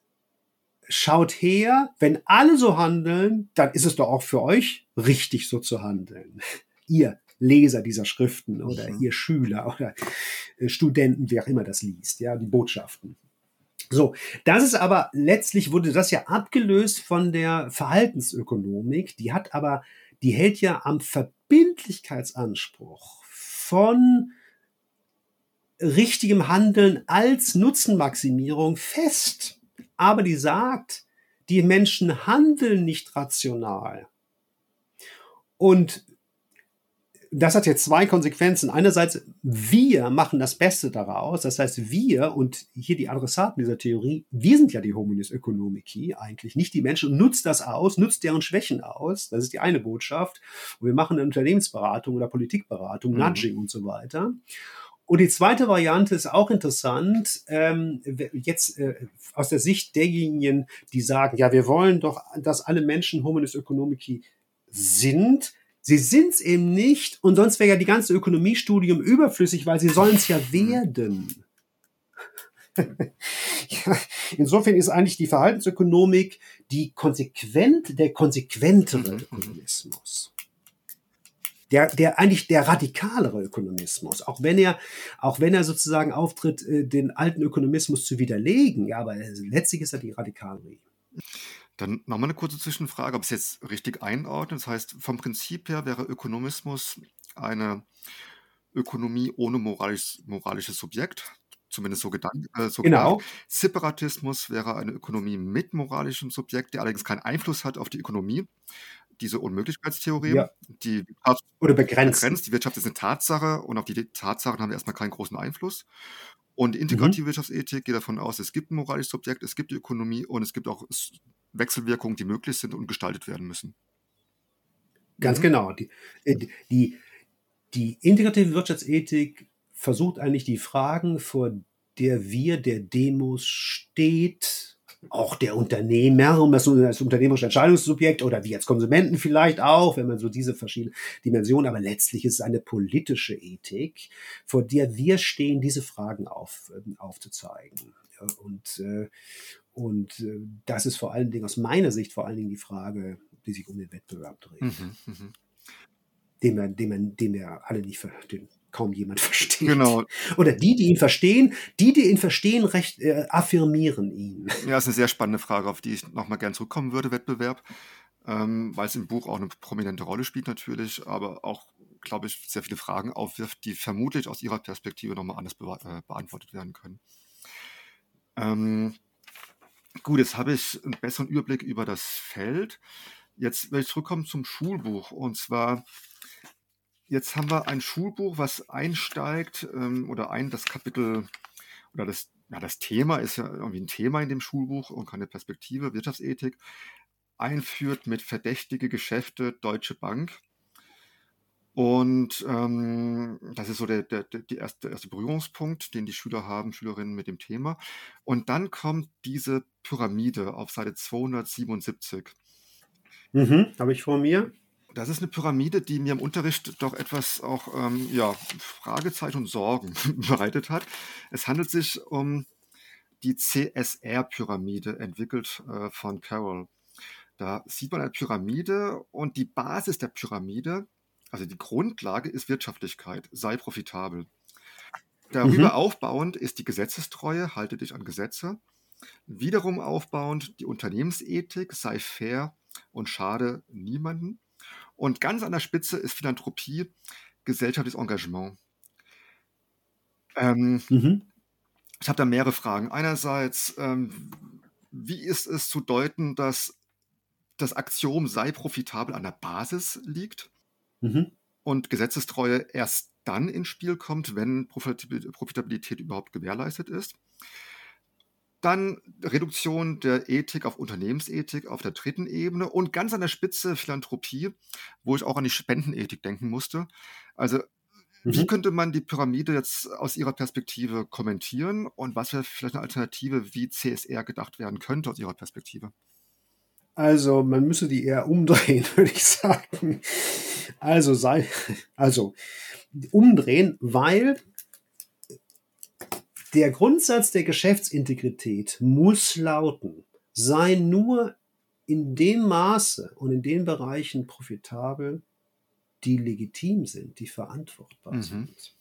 schaut her, wenn alle so handeln, dann ist es doch auch für euch richtig, so zu handeln. Ihr Leser dieser Schriften oder Mhm. ihr Schüler oder äh, Studenten, wer auch immer das liest, ja, die Botschaften. So, das ist aber, letztlich wurde das ja abgelöst von der Verhaltensökonomik, die hat aber, die hält ja am Verbindlichkeitsanspruch von richtigem Handeln als Nutzenmaximierung fest. Aber die sagt, die Menschen handeln nicht rational. Und das hat jetzt zwei Konsequenzen. Einerseits, wir machen das Beste daraus. Das heißt, wir und hier die Adressaten dieser Theorie, wir sind ja die Hominis Economici eigentlich, nicht die Menschen. Und nutzt das aus, nutzt deren Schwächen aus. Das ist die eine Botschaft. Und wir machen eine Unternehmensberatung oder Politikberatung, Mhm. Nudging und so weiter. Und die zweite Variante ist auch interessant, ähm, jetzt äh, aus der Sicht derjenigen, die sagen, ja, wir wollen doch, dass alle Menschen Hominis Economici sind. Sie sind es eben nicht und sonst wäre ja die ganze Ökonomiestudium überflüssig, weil sie sollen es ja werden. Ja, insofern ist eigentlich die Verhaltensökonomik die konsequent, der konsequentere Mhm. Mhm. Ökonomismus. Der, der eigentlich der radikalere Ökonomismus, auch wenn er, auch wenn er sozusagen auftritt, äh, den alten Ökonomismus zu widerlegen, ja, aber letztlich ist er die radikalere. Dann nochmal eine kurze Zwischenfrage, ob ich es jetzt richtig einordne. Das heißt, vom Prinzip her wäre Ökonomismus eine Ökonomie ohne moralisch, moralisches Subjekt, zumindest so, gedank, äh, so gedacht. Genau, Separatismus wäre eine Ökonomie mit moralischem Subjekt, der allerdings keinen Einfluss hat auf die Ökonomie. Diese Unmöglichkeitstheorem, ja, die Wirtschaft oder begrenzten. begrenzt, die Wirtschaft ist eine Tatsache und auf die Tatsachen haben wir erstmal keinen großen Einfluss. Und die Mhm. integrative Wirtschaftsethik geht davon aus, es gibt ein moralisches Subjekt, es gibt die Ökonomie und es gibt auch Wechselwirkungen, die möglich sind und gestaltet werden müssen. Ganz Mhm. genau. Die, äh, die, die integrative Wirtschaftsethik versucht eigentlich die Fragen, vor der wir, der Demos steht, auch der Unternehmer, das unternehmerische Entscheidungssubjekt oder wir als Konsumenten vielleicht auch, wenn man so diese verschiedenen Dimensionen, aber letztlich ist es eine politische Ethik, vor der wir stehen, diese Fragen auf, aufzuzeigen. Und, und das ist vor allen Dingen aus meiner Sicht vor allen Dingen die Frage, die sich um den Wettbewerb dreht. Mhm. Mhm. Den wir, den, wir, den wir alle nicht, den kaum jemand versteht. Genau. Oder die, die ihn verstehen, die, die ihn verstehen, recht äh, affirmieren ihn. Ja, ist eine sehr spannende Frage, auf die ich nochmal gern zurückkommen würde, Wettbewerb, ähm, weil es im Buch auch eine prominente Rolle spielt natürlich, aber auch, glaube ich, sehr viele Fragen aufwirft, die vermutlich aus Ihrer Perspektive nochmal anders be äh, beantwortet werden können. Ähm, gut, jetzt habe ich einen besseren Überblick über das Feld. Jetzt will ich zurückkommen zum Schulbuch. Und zwar, jetzt haben wir ein Schulbuch, was einsteigt ähm, oder ein, das Kapitel oder das, ja, das Thema ist ja irgendwie ein Thema in dem Schulbuch und keine Perspektive, Wirtschaftsethik, einführt mit verdächtige Geschäfte, Deutsche Bank. Und ähm, das ist so der, der, der, die erste, der erste Berührungspunkt, den die Schüler haben, Schülerinnen mit dem Thema. Und dann kommt diese Pyramide auf Seite zweihundertsiebenundsiebzig. Mhm, habe ich vor mir. Das ist eine Pyramide, die mir im Unterricht doch etwas auch ähm, ja, Fragezeichen und Sorgen bereitet hat. Es handelt sich um die C S R-Pyramide, entwickelt äh, von Carroll. Da sieht man eine Pyramide und die Basis der Pyramide, also die Grundlage, ist Wirtschaftlichkeit, sei profitabel. Darüber Mhm. aufbauend ist die Gesetzestreue, halte dich an Gesetze. Wiederum aufbauend die Unternehmensethik, sei fair und schade niemanden. Und ganz an der Spitze ist Philanthropie, gesellschaftliches Engagement. Ähm, Mhm. ich habe da mehrere Fragen. Einerseits, ähm, wie ist es zu deuten, dass das Axiom sei profitabel an der Basis liegt Mhm. und Gesetzestreue erst dann ins Spiel kommt, wenn Profitabilität überhaupt gewährleistet ist? Dann Reduktion der Ethik auf Unternehmensethik auf der dritten Ebene und ganz an der Spitze Philanthropie, wo ich auch an die Spendenethik denken musste. Also wie Mhm. könnte man die Pyramide jetzt aus Ihrer Perspektive kommentieren und was wäre vielleicht eine Alternative, wie C S R gedacht werden könnte aus Ihrer Perspektive? Also, man müsse die eher umdrehen, würde ich sagen. Also sei, also umdrehen, weil der Grundsatz der Geschäftsintegrität muss lauten, sei nur in dem Maße und in den Bereichen profitabel, die legitim sind, die verantwortbar Mhm. sind.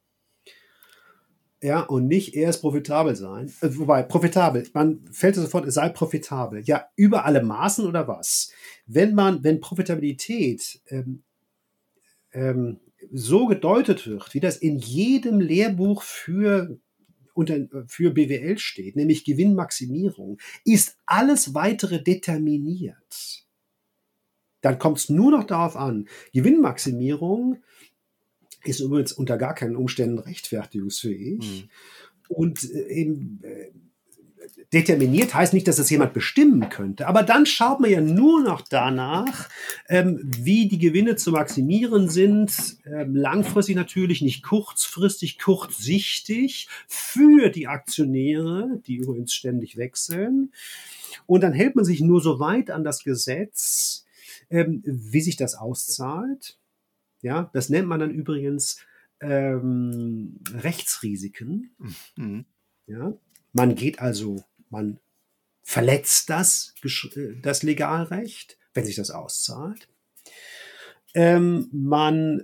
Ja, und nicht erst profitabel sein. Äh, wobei, profitabel, man fällt sofort, es sei profitabel. Ja, über alle Maßen oder was? Wenn man, wenn Profitabilität ähm, ähm, so gedeutet wird, wie das in jedem Lehrbuch für, unter, für B W L steht, nämlich Gewinnmaximierung, ist alles weitere determiniert. Dann kommt es nur noch darauf an. Gewinnmaximierung ist übrigens unter gar keinen Umständen rechtfertigungsfähig. Mhm. Und äh, eben äh, determiniert heißt nicht, dass das jemand bestimmen könnte. Aber dann schaut man ja nur noch danach, ähm, wie die Gewinne zu maximieren sind. Ähm, langfristig natürlich, nicht kurzfristig, kurzsichtig für die Aktionäre, die übrigens ständig wechseln. Und dann hält man sich nur so weit an das Gesetz, ähm, wie sich das auszahlt. Ja, das nennt man dann übrigens ähm, Rechtsrisiken. Mhm. Ja, man geht also, man verletzt das, das Legalrecht, wenn sich das auszahlt. Ähm, man,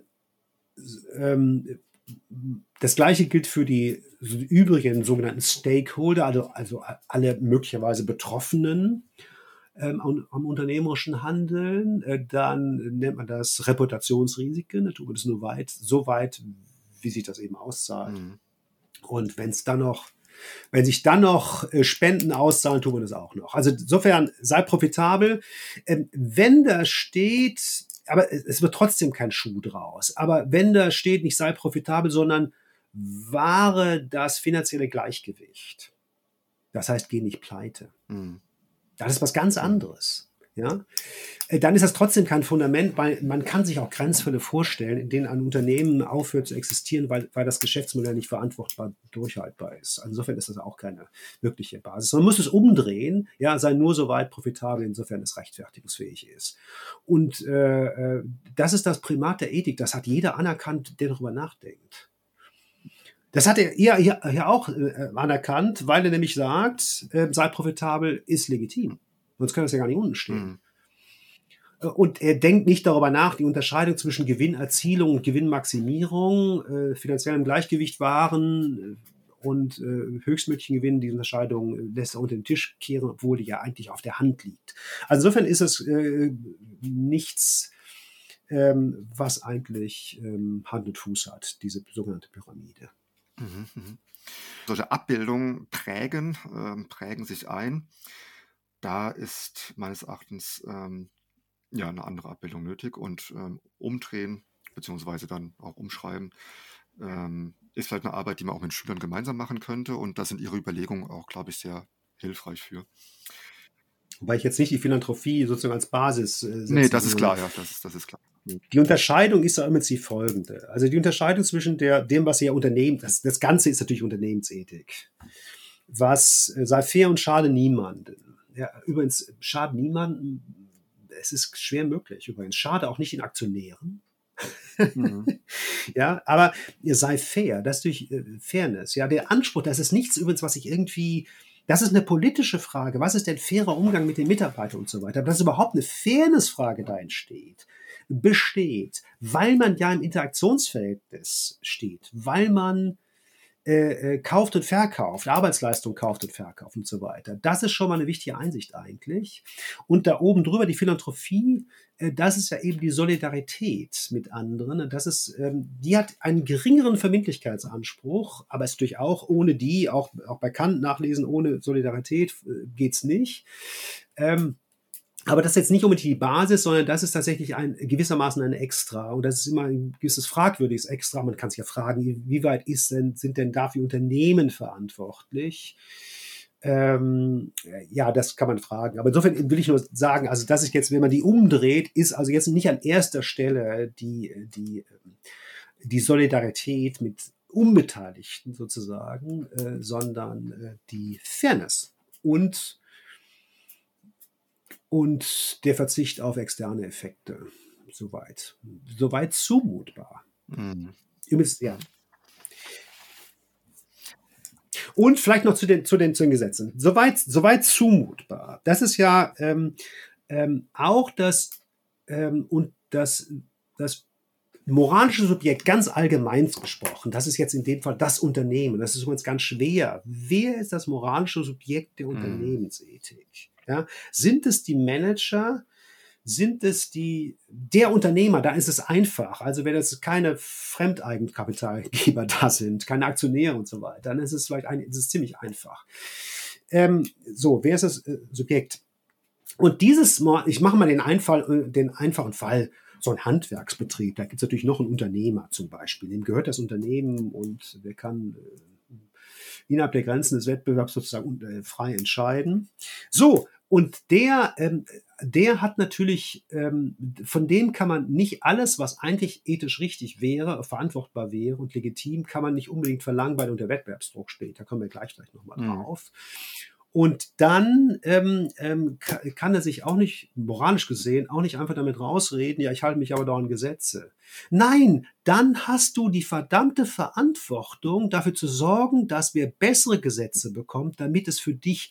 ähm, das Gleiche gilt für die übrigen sogenannten Stakeholder, also, also alle möglicherweise Betroffenen ähm, am, am unternehmerischen Handeln. Äh, dann nennt man das Reputationsrisiken. Da tut man das nur weit, so weit, wie sich das eben auszahlt. Mhm. Und wenn es dann noch Wenn sich dann noch äh, Spenden auszahlen, tun wir das auch noch. Also insofern sei profitabel. Ähm, wenn da steht, aber es, es wird trotzdem kein Schuh draus. Aber wenn da steht, nicht sei profitabel, sondern wahre das finanzielle Gleichgewicht. Das heißt, geh nicht pleite. Mhm. Das ist was ganz Mhm. anderes. Ja? Äh, Dann ist das trotzdem kein Fundament, weil man kann sich auch Grenzfälle vorstellen, in denen ein Unternehmen aufhört zu existieren, weil, weil das Geschäftsmodell nicht verantwortbar durchhaltbar ist. Also insofern ist das auch keine wirkliche Basis. Man muss es umdrehen, ja, sei nur so weit profitabel, insofern es rechtfertigungsfähig ist. Und äh, äh, das ist das Primat der Ethik. Das hat jeder anerkannt, der darüber nachdenkt. Das hat er hier, hier, hier auch äh, anerkannt, weil er nämlich sagt, äh, sei profitabel, ist legitim. Sonst kann das ja gar nicht unten stehen. Mhm. Und er denkt nicht darüber nach, die Unterscheidung zwischen Gewinnerzielung und Gewinnmaximierung, äh, finanziellem Gleichgewicht wahren äh, und äh, höchstmöglichen Gewinn. Die Unterscheidung äh, lässt er unter den Tisch kehren, obwohl die ja eigentlich auf der Hand liegt. Also insofern ist es äh, nichts, ähm, was eigentlich ähm, Hand und Fuß hat, diese sogenannte Pyramide. Mhm. Mhm. Solche Abbildungen prägen, ähm, prägen sich ein. Da ist meines Erachtens ähm, ja eine andere Abbildung nötig und ähm, umdrehen beziehungsweise dann auch umschreiben ähm, ist vielleicht eine Arbeit, die man auch mit Schülern gemeinsam machen könnte und da sind Ihre Überlegungen auch, glaube ich, sehr hilfreich für. Wobei ich jetzt nicht die Philanthropie sozusagen als Basis äh, Nee, setzen das ist würde. klar, ja, das ist, das ist klar. Die Unterscheidung ist ja immer die folgende. Also die Unterscheidung zwischen der, dem, was ihr Unternehmen, das, das Ganze ist natürlich Unternehmensethik. Was äh, sei fair und schade niemanden. Ja, übrigens, schade niemanden, es ist schwer möglich. Übrigens, schade auch nicht den Aktionären. Mhm. Ja, aber ihr sei fair, das durch äh, Fairness. Ja, der Anspruch, das ist nichts übrigens, was ich irgendwie, das ist eine politische Frage. Was ist denn fairer Umgang mit den Mitarbeitern und so weiter? Aber dass überhaupt eine Fairnessfrage da entsteht, besteht, weil man ja im Interaktionsverhältnis steht, weil man äh, äh, kauft und verkauft, Arbeitsleistung kauft und verkauft und so weiter. Das ist schon mal eine wichtige Einsicht eigentlich. Und da oben drüber die Philanthropie, äh, das ist ja eben die Solidarität mit anderen. Und das ist, ähm, die hat einen geringeren Verbindlichkeitsanspruch, aber ist natürlich auch ohne die, auch, auch bei Kant nachlesen, ohne Solidarität äh, geht's nicht. Ähm, aber das ist jetzt nicht unbedingt die Basis, sondern das ist tatsächlich ein gewissermaßen ein Extra. Und das ist immer ein gewisses fragwürdiges Extra. Man kann sich ja fragen, wie weit ist denn, sind denn dafür Unternehmen verantwortlich? Ähm, ja, das kann man fragen. Aber insofern will ich nur sagen, also das ist jetzt, wenn man die umdreht, ist also jetzt nicht an erster Stelle die, die, die Solidarität mit Unbeteiligten sozusagen, äh, sondern äh, die Fairness und Und der Verzicht auf externe Effekte. Soweit. Soweit zumutbar. Mhm. Übrigens, ja. Und vielleicht noch zu den, zu den, zu den Gesetzen. Soweit, soweit zumutbar. Das ist ja ähm, ähm, auch das, ähm, und das, das moralische Subjekt, ganz allgemein gesprochen, das ist jetzt in dem Fall das Unternehmen. Das ist übrigens ganz schwer. Wer ist das moralische Subjekt der Mhm. Unternehmensethik? Ja, sind es die Manager? Sind es die, der Unternehmer? Da ist es einfach. Also wenn es keine Fremdeigenkapitalgeber da sind, keine Aktionäre und so weiter, dann ist es vielleicht ein, ist es ziemlich einfach. Ähm, so, wer ist das äh, Subjekt? Und dieses, ich mache mal den, Einfall, den einfachen Fall, so ein Handwerksbetrieb, da gibt es natürlich noch einen Unternehmer zum Beispiel, dem gehört das Unternehmen und der kann äh, innerhalb der Grenzen des Wettbewerbs sozusagen äh, frei entscheiden. So, und der, ähm, der hat natürlich, ähm, von dem kann man nicht alles, was eigentlich ethisch richtig wäre, verantwortbar wäre und legitim, kann man nicht unbedingt verlangen, weil unter Wettbewerbsdruck steht. Da kommen wir gleich gleich nochmal Mhm. drauf. Und dann ähm, ähm, kann er sich auch nicht, moralisch gesehen, auch nicht einfach damit rausreden, ja, ich halte mich aber doch an Gesetze. Nein, dann hast du die verdammte Verantwortung, dafür zu sorgen, dass wir bessere Gesetze bekommen, damit es für dich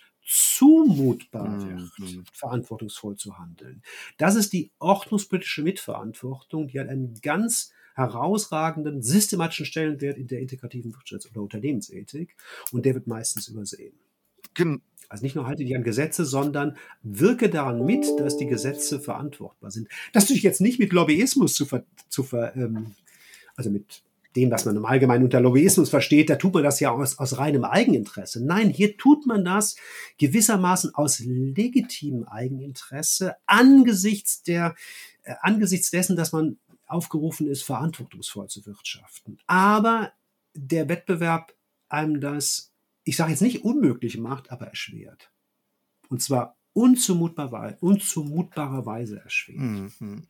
zumutbar wird, Mhm. verantwortungsvoll zu handeln. Das ist die ordnungspolitische Mitverantwortung, die hat einen ganz herausragenden, systematischen Stellenwert in der integrativen Wirtschafts- oder Unternehmensethik und der wird meistens übersehen. Gen Also nicht nur halte dich an Gesetze, sondern wirke daran mit, dass die Gesetze verantwortbar sind. Das natürlich jetzt nicht mit Lobbyismus zu ver, zu ver ähm, also mit dem, was man im Allgemeinen unter Lobbyismus versteht, da tut man das ja aus, aus reinem Eigeninteresse. Nein, hier tut man das gewissermaßen aus legitimem Eigeninteresse angesichts der, äh, angesichts dessen, dass man aufgerufen ist, verantwortungsvoll zu wirtschaften. Aber der Wettbewerb einem das, ich sage jetzt nicht unmöglich macht, aber erschwert. Und zwar unzumutbar, unzumutbarerweise erschwert. Mhm.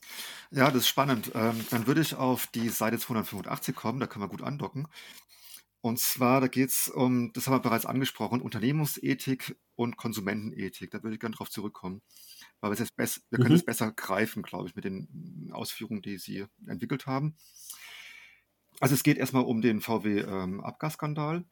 Ja, das ist spannend. Ähm, dann würde ich auf die Seite zweihundertfünfundachtzig kommen, da können wir gut andocken. Und zwar, da geht es um, das haben wir bereits angesprochen, Unternehmensethik und Konsumentenethik. Da würde ich gerne drauf zurückkommen, weil wir, es jetzt bess- wir können es Mhm. besser greifen, glaube ich, mit den Ausführungen, die Sie entwickelt haben. Also es geht erstmal um den V W-Abgasskandal.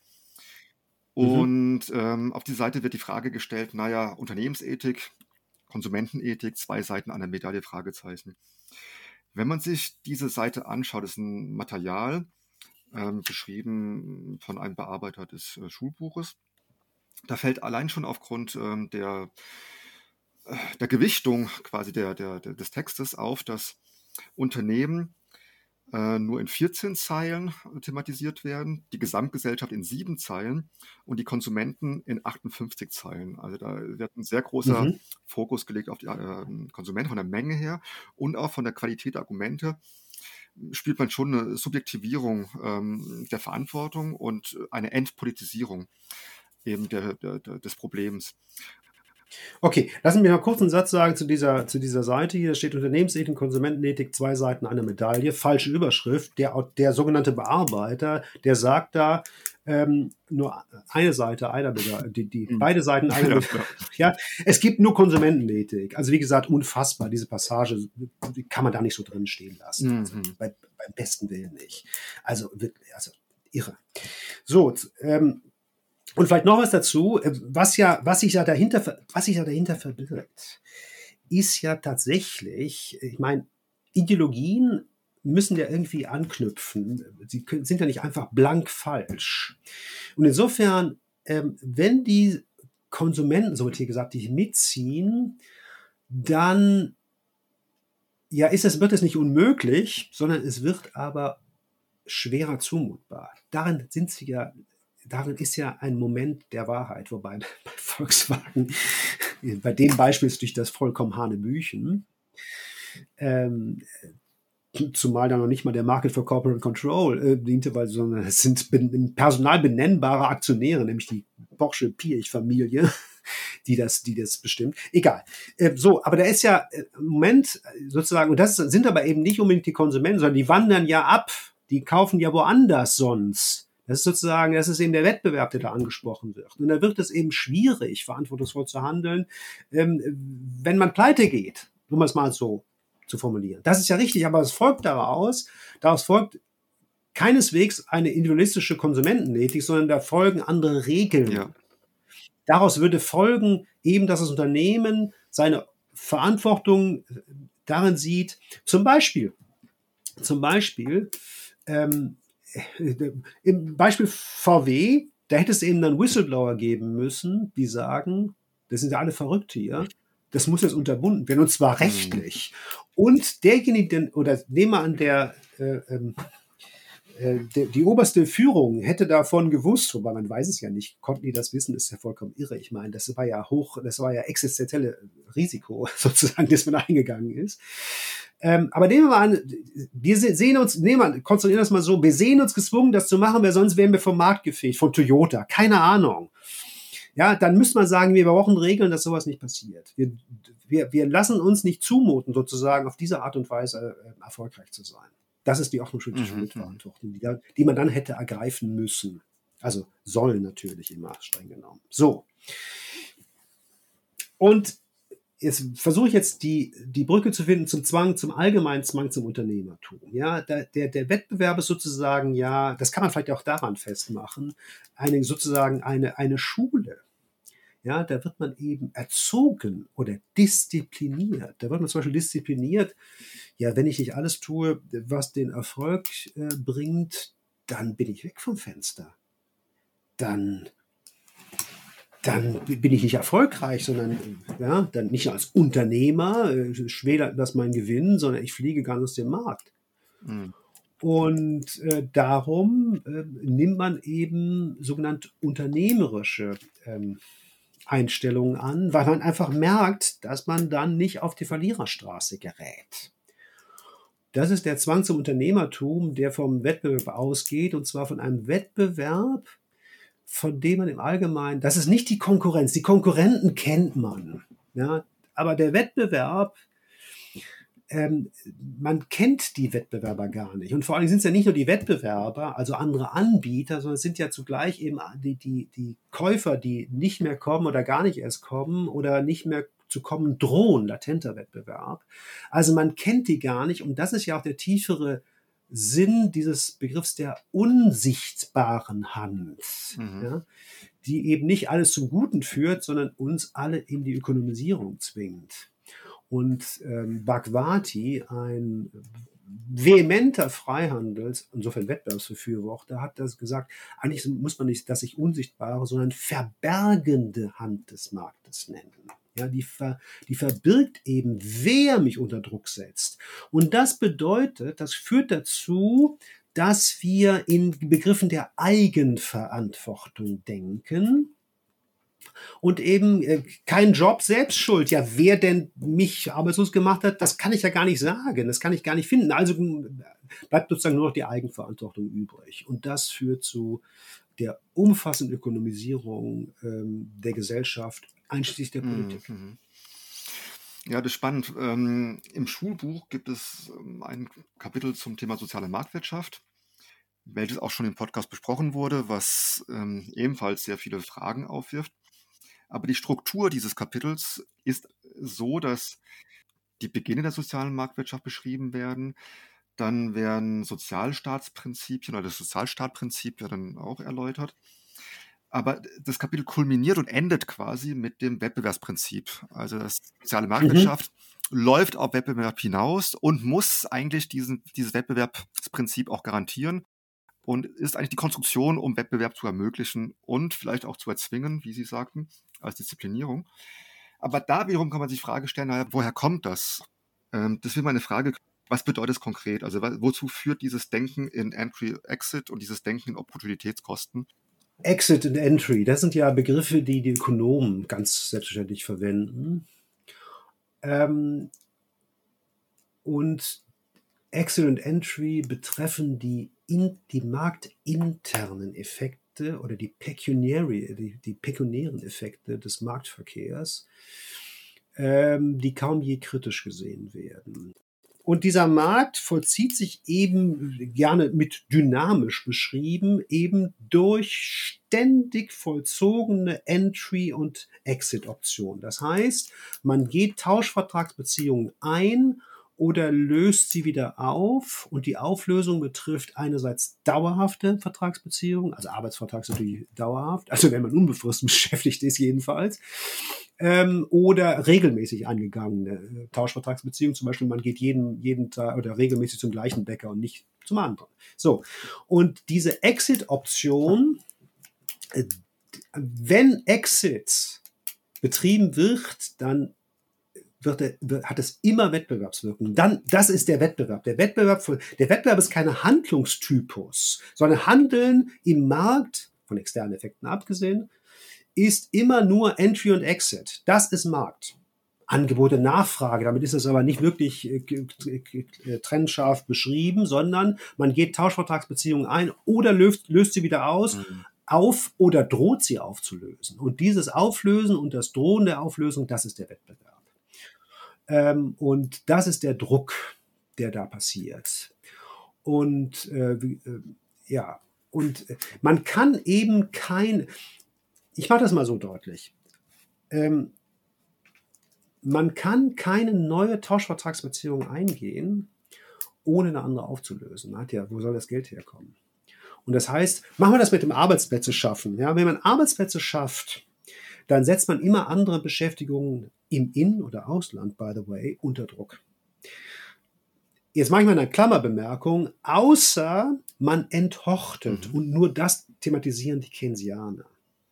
Mhm. Und ähm, auf die Seite wird die Frage gestellt, naja, Unternehmensethik, Konsumentenethik, zwei Seiten einer Medaille, Fragezeichen. Wenn man sich diese Seite anschaut, ist ein Material, ähm, geschrieben von einem Bearbeiter des äh, Schulbuches. Da fällt allein schon aufgrund ähm, der, äh, der Gewichtung quasi der, der, der, des Textes auf, dass Unternehmen äh, nur in vierzehn Zeilen thematisiert werden, die Gesamtgesellschaft in sieben Zeilen und die Konsumenten in achtundfünfzig Zeilen. Also da wird ein sehr großer Mhm. Fokus gelegt auf die äh, Konsumenten von der Menge her und auch von der Qualität der Argumente spielt man schon eine Subjektivierung ähm, der Verantwortung und eine Entpolitisierung eben der, der, der, des Problems. Okay, lassen Sie mich mal kurz einen Satz sagen zu dieser, zu dieser Seite hier. Da steht Unternehmensethik und Konsumentenethik, zwei Seiten einer Medaille. Falsche Überschrift. Der, der sogenannte Bearbeiter, der sagt da, ähm, nur eine Seite einer Medaille, die, die, Hm. beide Seiten einer Ja, Medaille. Ja, es gibt nur Konsumentenethik. Also wie gesagt, unfassbar. Diese Passage die kann man da nicht so drin stehen lassen. Also Mhm. bei, beim besten Willen nicht. Also wirklich, also irre. So, ähm, und vielleicht noch was dazu, äh, was ja, was sich ja dahinter, ver- was sich ja dahinter verbirgt, ist ja tatsächlich, ich meine, Ideologien müssen ja irgendwie anknüpfen. Sie können, sind ja nicht einfach blank falsch. Und insofern, ähm, wenn die Konsumenten, so wird hier gesagt, die mitziehen, dann ja, ist es, wird es nicht unmöglich, sondern es wird aber schwerer zumutbar. Darin sind sie ja, darin ist ja ein Moment der Wahrheit, wobei bei Volkswagen, bei dem Beispiel ist durch das vollkommen Hanebüchen, ähm, zumal da noch nicht mal der Market for Corporate Control äh, diente, weil, sondern es sind ben, personal benennbare Aktionäre, nämlich die Porsche-Piech-Familie, die das, die das bestimmt. Egal. Äh, so, aber da ist ja äh, im Moment sozusagen, und das sind aber eben nicht unbedingt die Konsumenten, sondern die wandern ja ab, die kaufen ja woanders sonst. Das ist sozusagen, das ist eben der Wettbewerb, der da angesprochen wird. Und da wird es eben schwierig, verantwortungsvoll zu handeln, ähm, wenn man pleite geht, um es mal so zu formulieren. Das ist ja richtig, aber es folgt daraus, daraus folgt keineswegs eine individualistische Konsumentenethik, sondern da folgen andere Regeln. Ja. Daraus würde folgen eben, dass das Unternehmen seine Verantwortung darin sieht, zum Beispiel, zum Beispiel, ähm, im Beispiel V W, da hätte es eben dann Whistleblower geben müssen, die sagen, das sind ja alle verrückt hier, das muss jetzt unterbunden werden, und zwar rechtlich. Und derjenige, oder nehmen wir an, der, äh, ähm, äh, die, die oberste Führung hätte davon gewusst, wobei man weiß es ja nicht, konnten die das wissen, ist ja vollkommen irre. Ich meine, das war ja hoch, das war ja existenzielle Risiko sozusagen, das man eingegangen ist. Ähm, aber nehmen wir mal an, wir sehen uns, nehmen wir, konstruieren das mal so, wir sehen uns gezwungen, das zu machen, weil sonst wären wir vom Markt gefegt, von Toyota, keine Ahnung. Ja, dann müsste man sagen, wir brauchen Regeln, dass sowas nicht passiert. Wir, wir, wir lassen uns nicht zumuten, sozusagen auf diese Art und Weise äh, erfolgreich zu sein. Das ist die ordnungspolitische Mhm. Mitverantwortung, die, die man dann hätte ergreifen müssen. Also soll natürlich immer streng genommen. So. Und jetzt versuche ich jetzt die, die Brücke zu finden zum Zwang, zum allgemeinen Zwang zum Unternehmertum. Ja, der, der, der Wettbewerb ist sozusagen, ja, das kann man vielleicht auch daran festmachen, eine, sozusagen eine, eine Schule. Ja, da wird man eben erzogen oder diszipliniert. Da wird man zum Beispiel diszipliniert, ja, wenn ich nicht alles tue, was den Erfolg äh, bringt, dann bin ich weg vom Fenster. Dann dann bin ich nicht erfolgreich, sondern ja, dann nicht als Unternehmer, äh, schmälert das mein Gewinn, sondern ich fliege ganz aus dem Markt. Mhm. Und äh, darum äh, nimmt man eben sogenannte unternehmerische ähm, Einstellungen an, weil man einfach merkt, dass man dann nicht auf die Verliererstraße gerät. Das ist der Zwang zum Unternehmertum, der vom Wettbewerb ausgeht, und zwar von einem Wettbewerb, von dem man im Allgemeinen, das ist nicht die Konkurrenz, die Konkurrenten kennt man, ja, aber der Wettbewerb, ähm, man kennt die Wettbewerber gar nicht. Und vor allem sind es ja nicht nur die Wettbewerber, also andere Anbieter, sondern es sind ja zugleich eben die, die, die Käufer, die nicht mehr kommen oder gar nicht erst kommen oder nicht mehr zu kommen drohen, latenter Wettbewerb. Also man kennt die gar nicht, und das ist ja auch der tiefere Sinn dieses Begriffs der unsichtbaren Hand, Mhm. ja, die eben nicht alles zum Guten führt, sondern uns alle in die Ökonomisierung zwingt. Und ähm, Bhagwati, ein vehementer Freihandels-, insofern Wettbewerbsbefürworter, hat das gesagt, eigentlich muss man nicht das sich unsichtbare, sondern verbergende Hand des Marktes nennen. Ja, die, ver, die verbirgt eben, wer mich unter Druck setzt. Und das bedeutet, das führt dazu, dass wir in Begriffen der Eigenverantwortung denken und eben äh, kein Job selbst schuld. Ja, wer denn mich arbeitslos gemacht hat, das kann ich ja gar nicht sagen, das kann ich gar nicht finden. Also bleibt sozusagen nur noch die Eigenverantwortung übrig. Und das führt zu der umfassenden Ökonomisierung ähm, der Gesellschaft einschließlich der Politik. Mhm. Ja, das ist spannend. Ähm, im Schulbuch gibt es ähm, ein Kapitel zum Thema soziale Marktwirtschaft, welches auch schon im Podcast besprochen wurde, was ähm, ebenfalls sehr viele Fragen aufwirft. Aber die Struktur dieses Kapitels ist so, dass die Beginne der sozialen Marktwirtschaft beschrieben werden. Dann werden Sozialstaatsprinzipien oder das Sozialstaatprinzip ja dann auch erläutert. Aber das Kapitel kulminiert und endet quasi mit dem Wettbewerbsprinzip. Also das soziale Marktwirtschaft mhm. läuft auf Wettbewerb hinaus und muss eigentlich diesen, dieses Wettbewerbsprinzip auch garantieren und ist eigentlich die Konstruktion, um Wettbewerb zu ermöglichen und vielleicht auch zu erzwingen, wie Sie sagten, als Disziplinierung. Aber da wiederum kann man sich die Frage stellen, naja, woher kommt das? Ähm, das wäre meine Frage, was bedeutet es konkret? Also wozu führt dieses Denken in Entry-Exit und dieses Denken in Opportunitätskosten? Exit und Entry, das sind ja Begriffe, die die Ökonomen ganz selbstverständlich verwenden. Ähm, und Exit und Entry betreffen die, in, die marktinternen Effekte oder die, pecuniary, die, die pekuniären Effekte des Marktverkehrs, ähm, die kaum je kritisch gesehen werden. Und dieser Markt vollzieht sich eben gerne mit dynamisch beschrieben, eben durch ständig vollzogene Entry- und Exit-Optionen. Das heißt, man geht Tauschvertragsbeziehungen ein oder löst sie wieder auf. Und die Auflösung betrifft einerseits dauerhafte Vertragsbeziehungen, also Arbeitsvertrag ist natürlich dauerhaft, also wenn man unbefristet beschäftigt ist jedenfalls, ähm, oder regelmäßig angegangene Tauschvertragsbeziehungen. Zum Beispiel, man geht jeden, jeden Tag oder regelmäßig zum gleichen Bäcker und nicht zum anderen. So. Und diese Exit-Option, äh, wenn Exit betrieben wird, dann Wird er, wird, hat es immer Wettbewerbswirkung. Dann, das ist der Wettbewerb. Der Wettbewerb, der Wettbewerb ist keine Handlungstypus, sondern Handeln im Markt, von externen Effekten abgesehen, ist immer nur Entry und Exit. Das ist Markt. Angebot und Nachfrage, damit ist es aber nicht wirklich äh, trennscharf beschrieben, sondern man geht Tauschvertragsbeziehungen ein oder löst, löst sie wieder aus, mhm. auf oder droht sie aufzulösen. Und dieses Auflösen und das Drohen der Auflösung, das ist der Wettbewerb. Ähm, und das ist der Druck, der da passiert. Und äh, äh, ja, und äh, man kann eben kein, ich mache das mal so deutlich, ähm, man kann keine neue Tauschvertragsbeziehung eingehen, ohne eine andere aufzulösen. Man hat ja, wo soll das Geld herkommen? Und das heißt, machen wir das mit dem Arbeitsplätze schaffen. Ja, wenn man Arbeitsplätze schafft, dann setzt man immer andere Beschäftigungen im In- oder Ausland, by the way, unter Druck. Jetzt mache ich mal eine Klammerbemerkung, außer man enthochtet, mhm. und nur das thematisieren die Keynesianer.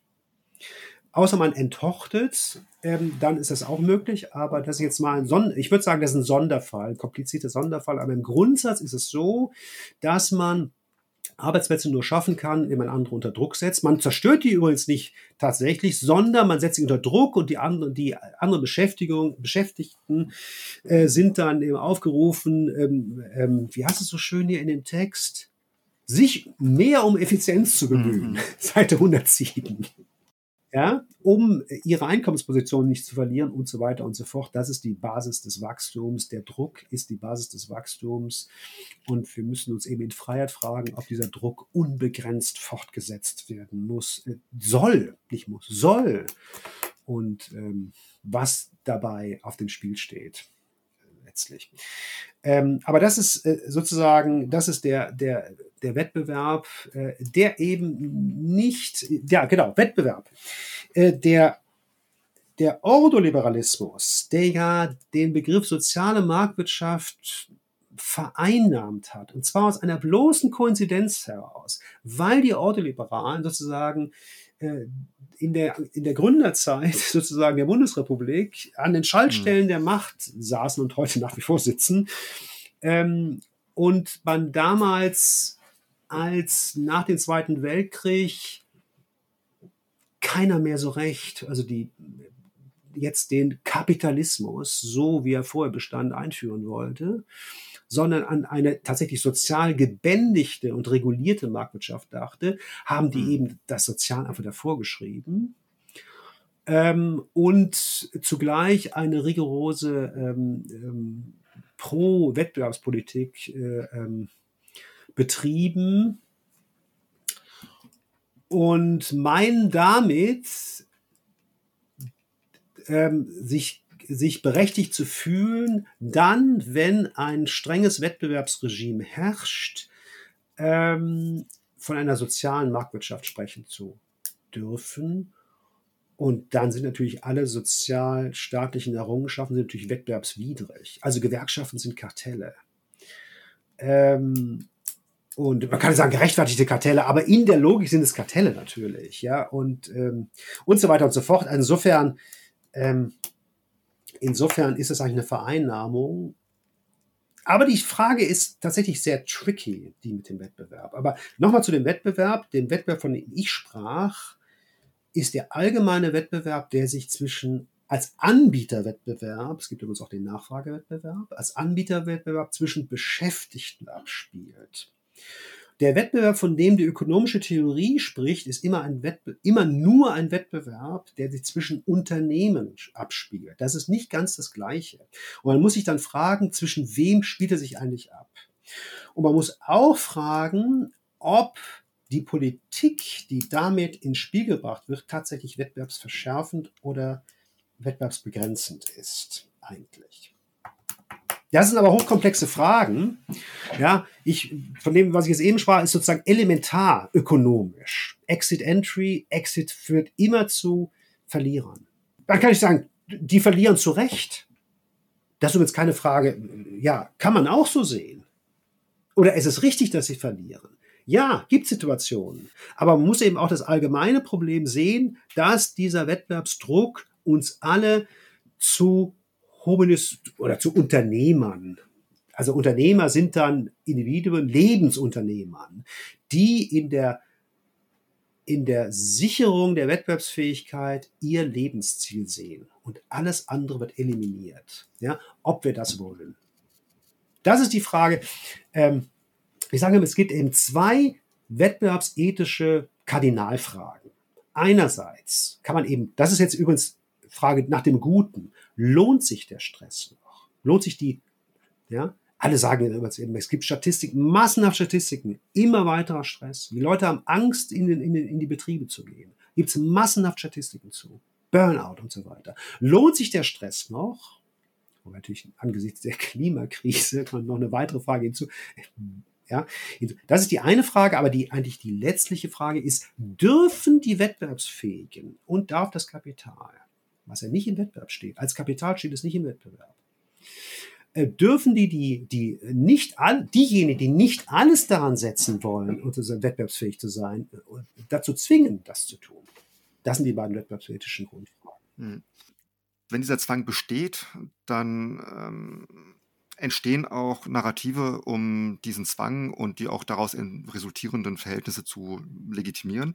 Außer man enthochtet, ähm, dann ist das auch möglich, aber das ist jetzt mal ein Son- ich würde sagen, das ist ein Sonderfall, ein komplizierter Sonderfall, aber im Grundsatz ist es so, dass man Arbeitsplätze nur schaffen kann, wenn man andere unter Druck setzt. Man zerstört die übrigens nicht tatsächlich, sondern man setzt sie unter Druck und die anderen, die anderen Beschäftigung, Beschäftigten äh, sind dann eben aufgerufen, ähm, ähm, wie heißt es so schön hier in dem Text, sich mehr um Effizienz zu bemühen. Mhm. Seite hundertsieben. Ja, um ihre Einkommensposition nicht zu verlieren und so weiter und so fort. Das ist die Basis des Wachstums. Der Druck ist die Basis des Wachstums. Und wir müssen uns eben in Freiheit fragen, ob dieser Druck unbegrenzt fortgesetzt werden muss. Äh, soll, nicht muss, soll. Und ähm, was dabei auf dem Spiel steht. Letztlich. Ähm, aber das ist äh, sozusagen, das ist der, der, der Wettbewerb, äh, der eben nicht, ja genau, Wettbewerb, äh, der, der Ordoliberalismus, der ja den Begriff soziale Marktwirtschaft vereinnahmt hat, und zwar aus einer bloßen Koinzidenz heraus, weil die Ordoliberalen sozusagen äh, in der, in der Gründerzeit sozusagen der Bundesrepublik an den Schaltstellen mhm. der Macht saßen und heute nach wie vor sitzen. Ähm, und man damals, als nach dem Zweiten Weltkrieg keiner mehr so recht, also die jetzt den Kapitalismus, so wie er vorher bestand, einführen wollte, sondern an eine tatsächlich sozial gebändigte und regulierte Marktwirtschaft dachte, haben die mhm. eben das Sozial einfach davor geschrieben. ähm, und zugleich eine rigorose ähm, ähm, Pro-Wettbewerbspolitik äh, ähm, betrieben und meinen damit, ähm, sich, sich berechtigt zu fühlen, dann, wenn ein strenges Wettbewerbsregime herrscht, ähm, von einer sozialen Marktwirtschaft sprechen zu dürfen. Und dann sind natürlich alle sozialstaatlichen Errungenschaften sind natürlich wettbewerbswidrig. Also Gewerkschaften sind Kartelle. Ähm, und man kann sagen, gerechtfertigte Kartelle, aber in der Logik sind es Kartelle natürlich, ja, und, ähm, und so weiter und so fort. Insofern, ähm, insofern ist es eigentlich eine Vereinnahmung. Aber die Frage ist tatsächlich sehr tricky, die mit dem Wettbewerb. Aber nochmal zu dem Wettbewerb. Dem Wettbewerb, von dem ich sprach, ist der allgemeine Wettbewerb, der sich zwischen als Anbieterwettbewerb, es gibt übrigens auch den Nachfragewettbewerb, als Anbieterwettbewerb zwischen Beschäftigten abspielt. Der Wettbewerb, von dem die ökonomische Theorie spricht, ist immer, ein Wettbe- immer nur ein Wettbewerb, der sich zwischen Unternehmen abspielt. Das ist nicht ganz das Gleiche. Und man muss sich dann fragen, zwischen wem spielt er sich eigentlich ab? Und man muss auch fragen, ob die Politik, die damit ins Spiel gebracht wird, tatsächlich wettbewerbsverschärfend oder wettbewerbsbegrenzend ist, eigentlich. Das sind aber hochkomplexe Fragen. Ja, ich, von dem, was ich jetzt eben sprach, ist sozusagen elementar ökonomisch. Exit Entry, Exit führt immer zu Verlierern. Dann kann ich sagen, die verlieren zu Recht. Das ist übrigens keine Frage, ja, kann man auch so sehen. Oder ist es richtig, dass sie verlieren? Ja, gibt Situationen. Aber man muss eben auch das allgemeine Problem sehen, dass dieser Wettbewerbsdruck uns alle zu Hominis oder zu Unternehmern, also Unternehmer sind dann Individuen, Lebensunternehmern, die in der, in der Sicherung der Wettbewerbsfähigkeit ihr Lebensziel sehen. Und alles andere wird eliminiert. Ja, ob wir das wollen. Das ist die Frage. Ähm, Ich sage immer, es gibt eben zwei wettbewerbsethische Kardinalfragen. Einerseits kann man eben, das ist jetzt übrigens Frage nach dem Guten, lohnt sich der Stress noch? Lohnt sich die, ja? Alle sagen immer, es gibt Statistiken, massenhaft Statistiken, immer weiterer Stress. Die Leute haben Angst, in, den, in, den, in die Betriebe zu gehen. Gibt es massenhaft Statistiken zu. Burnout und so weiter. Lohnt sich der Stress noch? Und natürlich angesichts der Klimakrise kommt noch eine weitere Frage hinzu. Ja, das ist die eine Frage, aber die eigentlich die letztliche Frage ist, dürfen die Wettbewerbsfähigen und darf das Kapital, was ja nicht im Wettbewerb steht, als Kapital steht es nicht im Wettbewerb, äh, dürfen die, die, die nicht all, diejenigen, die nicht alles daran setzen wollen, um wettbewerbsfähig zu sein, dazu zwingen, das zu tun? Das sind die beiden wettbewerbsethischen Grundfragen. Hm. Wenn dieser Zwang besteht, dann ähm entstehen auch Narrative, um diesen Zwang und die auch daraus resultierenden Verhältnisse zu legitimieren.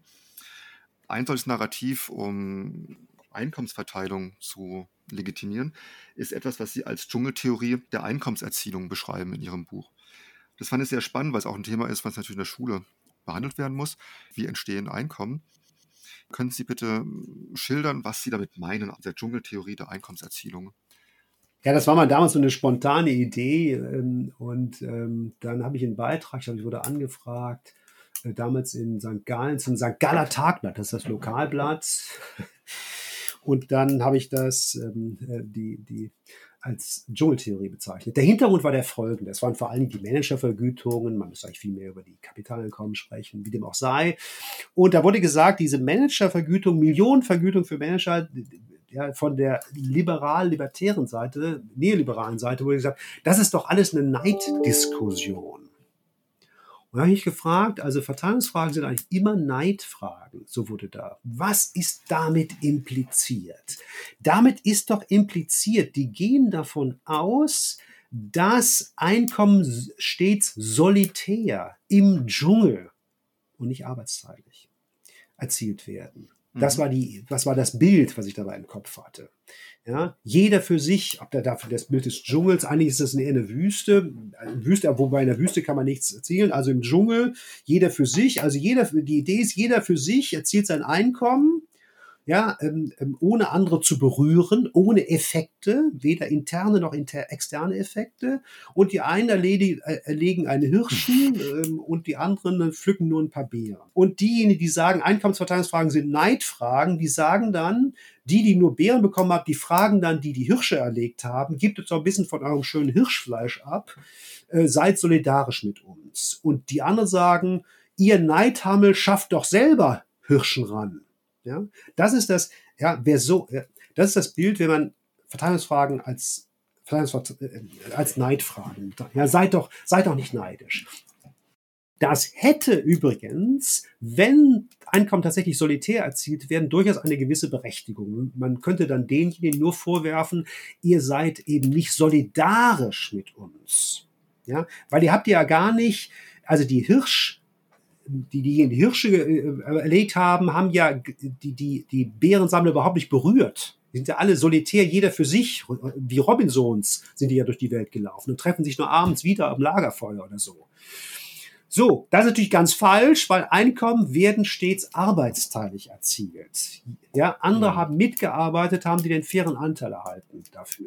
Ein solches Narrativ, um Einkommensverteilung zu legitimieren, ist etwas, was Sie als Dschungeltheorie der Einkommenserzielung beschreiben in Ihrem Buch. Das fand ich sehr spannend, weil es auch ein Thema ist, was natürlich in der Schule behandelt werden muss. Wie entstehen Einkommen? Können Sie bitte schildern, was Sie damit meinen, der Dschungeltheorie der Einkommenserzielung? Ja, das war mal damals so eine spontane Idee ähm, und ähm, dann habe ich einen Beitrag, ich glaube, ich wurde angefragt, äh, damals in Sankt Gallen zum Sankt Galler Tagblatt, das ist das Lokalblatt. Und dann habe ich das ähm, die, die als Dschungeltheorie bezeichnet. Der Hintergrund war der folgende. Es waren vor allem die Managervergütungen, man müsste eigentlich viel mehr über die Kapitaleinkommen sprechen, wie dem auch sei. Und da wurde gesagt, diese Managervergütung, Millionenvergütung für Manager, ja, von der liberal-libertären Seite, neoliberalen Seite wurde gesagt, das ist doch alles eine Neiddiskussion. Und da habe ich mich gefragt, also Verteilungsfragen sind eigentlich immer Neidfragen, so wurde da. Was ist damit impliziert? Damit ist doch impliziert, die gehen davon aus, dass Einkommen stets solitär im Dschungel und nicht arbeitsteilig erzielt werden. Das war die, was war das Bild, was ich dabei im Kopf hatte. Ja, jeder für sich, ob der dafür das Bild des Dschungels, eigentlich ist das eher eine Wüste, eine Wüste, wobei in der Wüste kann man nichts erzielen, also im Dschungel, jeder für sich, also jeder, die Idee ist, jeder für sich erzielt sein Einkommen, ja, ähm, ähm, ohne andere zu berühren, ohne Effekte, weder interne noch inter externe Effekte. Und die einen erledi äh, erlegen eine Hirschen, ähm, und die anderen äh, pflücken nur ein paar Beeren. Und diejenigen, die sagen, Einkommensverteilungsfragen sind Neidfragen, die sagen dann, die, die nur Beeren bekommen haben, die fragen dann, die die Hirsche erlegt haben, gebt uns doch ein bisschen von eurem schönen Hirschfleisch ab, äh, seid solidarisch mit uns. Und die anderen sagen, ihr Neidhammel schafft doch selber Hirschen ran. Ja, das ist das, ja, wer so, ja, das ist das Bild, wenn man Verteilungsfragen als, Verteilungsfragen, äh, als Neidfragen, ja, seid doch, seid doch nicht neidisch. Das hätte übrigens, wenn Einkommen tatsächlich solitär erzielt werden, durchaus eine gewisse Berechtigung. Man könnte dann denjenigen nur vorwerfen, ihr seid eben nicht solidarisch mit uns. Ja, weil ihr habt ja gar nicht, also die Hirsch, die die, die Hirsche äh, erlegt haben, haben ja die, die, die Bärensammler überhaupt nicht berührt. Die sind ja alle solitär, jeder für sich, wie Robinsons sind die ja durch die Welt gelaufen und treffen sich nur abends wieder am Lagerfeuer oder so. So, das ist natürlich ganz falsch, weil Einkommen werden stets arbeitsteilig erzielt. Ja, andere Mhm. haben mitgearbeitet, haben die den fairen Anteil erhalten dafür.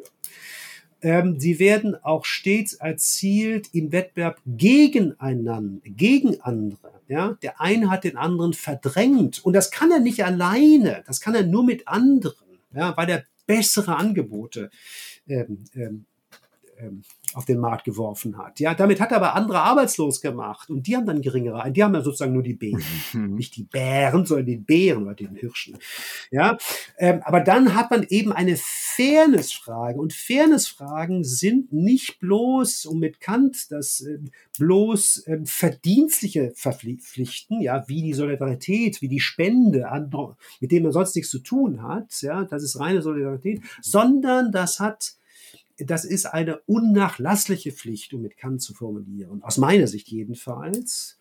Ähm, sie werden auch stets erzielt im Wettbewerb gegeneinander, gegen andere. Ja? Der eine hat den anderen verdrängt. Und das kann er nicht alleine. Das kann er nur mit anderen, ja? Weil er bessere Angebote ähm, ähm, ähm, auf den Markt geworfen hat. Ja, damit hat er aber andere arbeitslos gemacht. Und die haben dann geringere, die haben ja sozusagen nur die Beeren. Nicht die Bären, sondern die Bären oder den Hirschen. Ja, ähm, aber dann hat man eben eine Fairnessfrage. Und Fairnessfragen sind nicht bloß, um mit Kant, das ähm, bloß ähm, verdienstliche Verpflichten, ja, wie die Solidarität, wie die Spende, an, mit denen man sonst nichts zu tun hat. Ja, das ist reine Solidarität, sondern das hat Das ist eine unnachlassliche Pflicht, um mit Kant zu formulieren, aus meiner Sicht jedenfalls.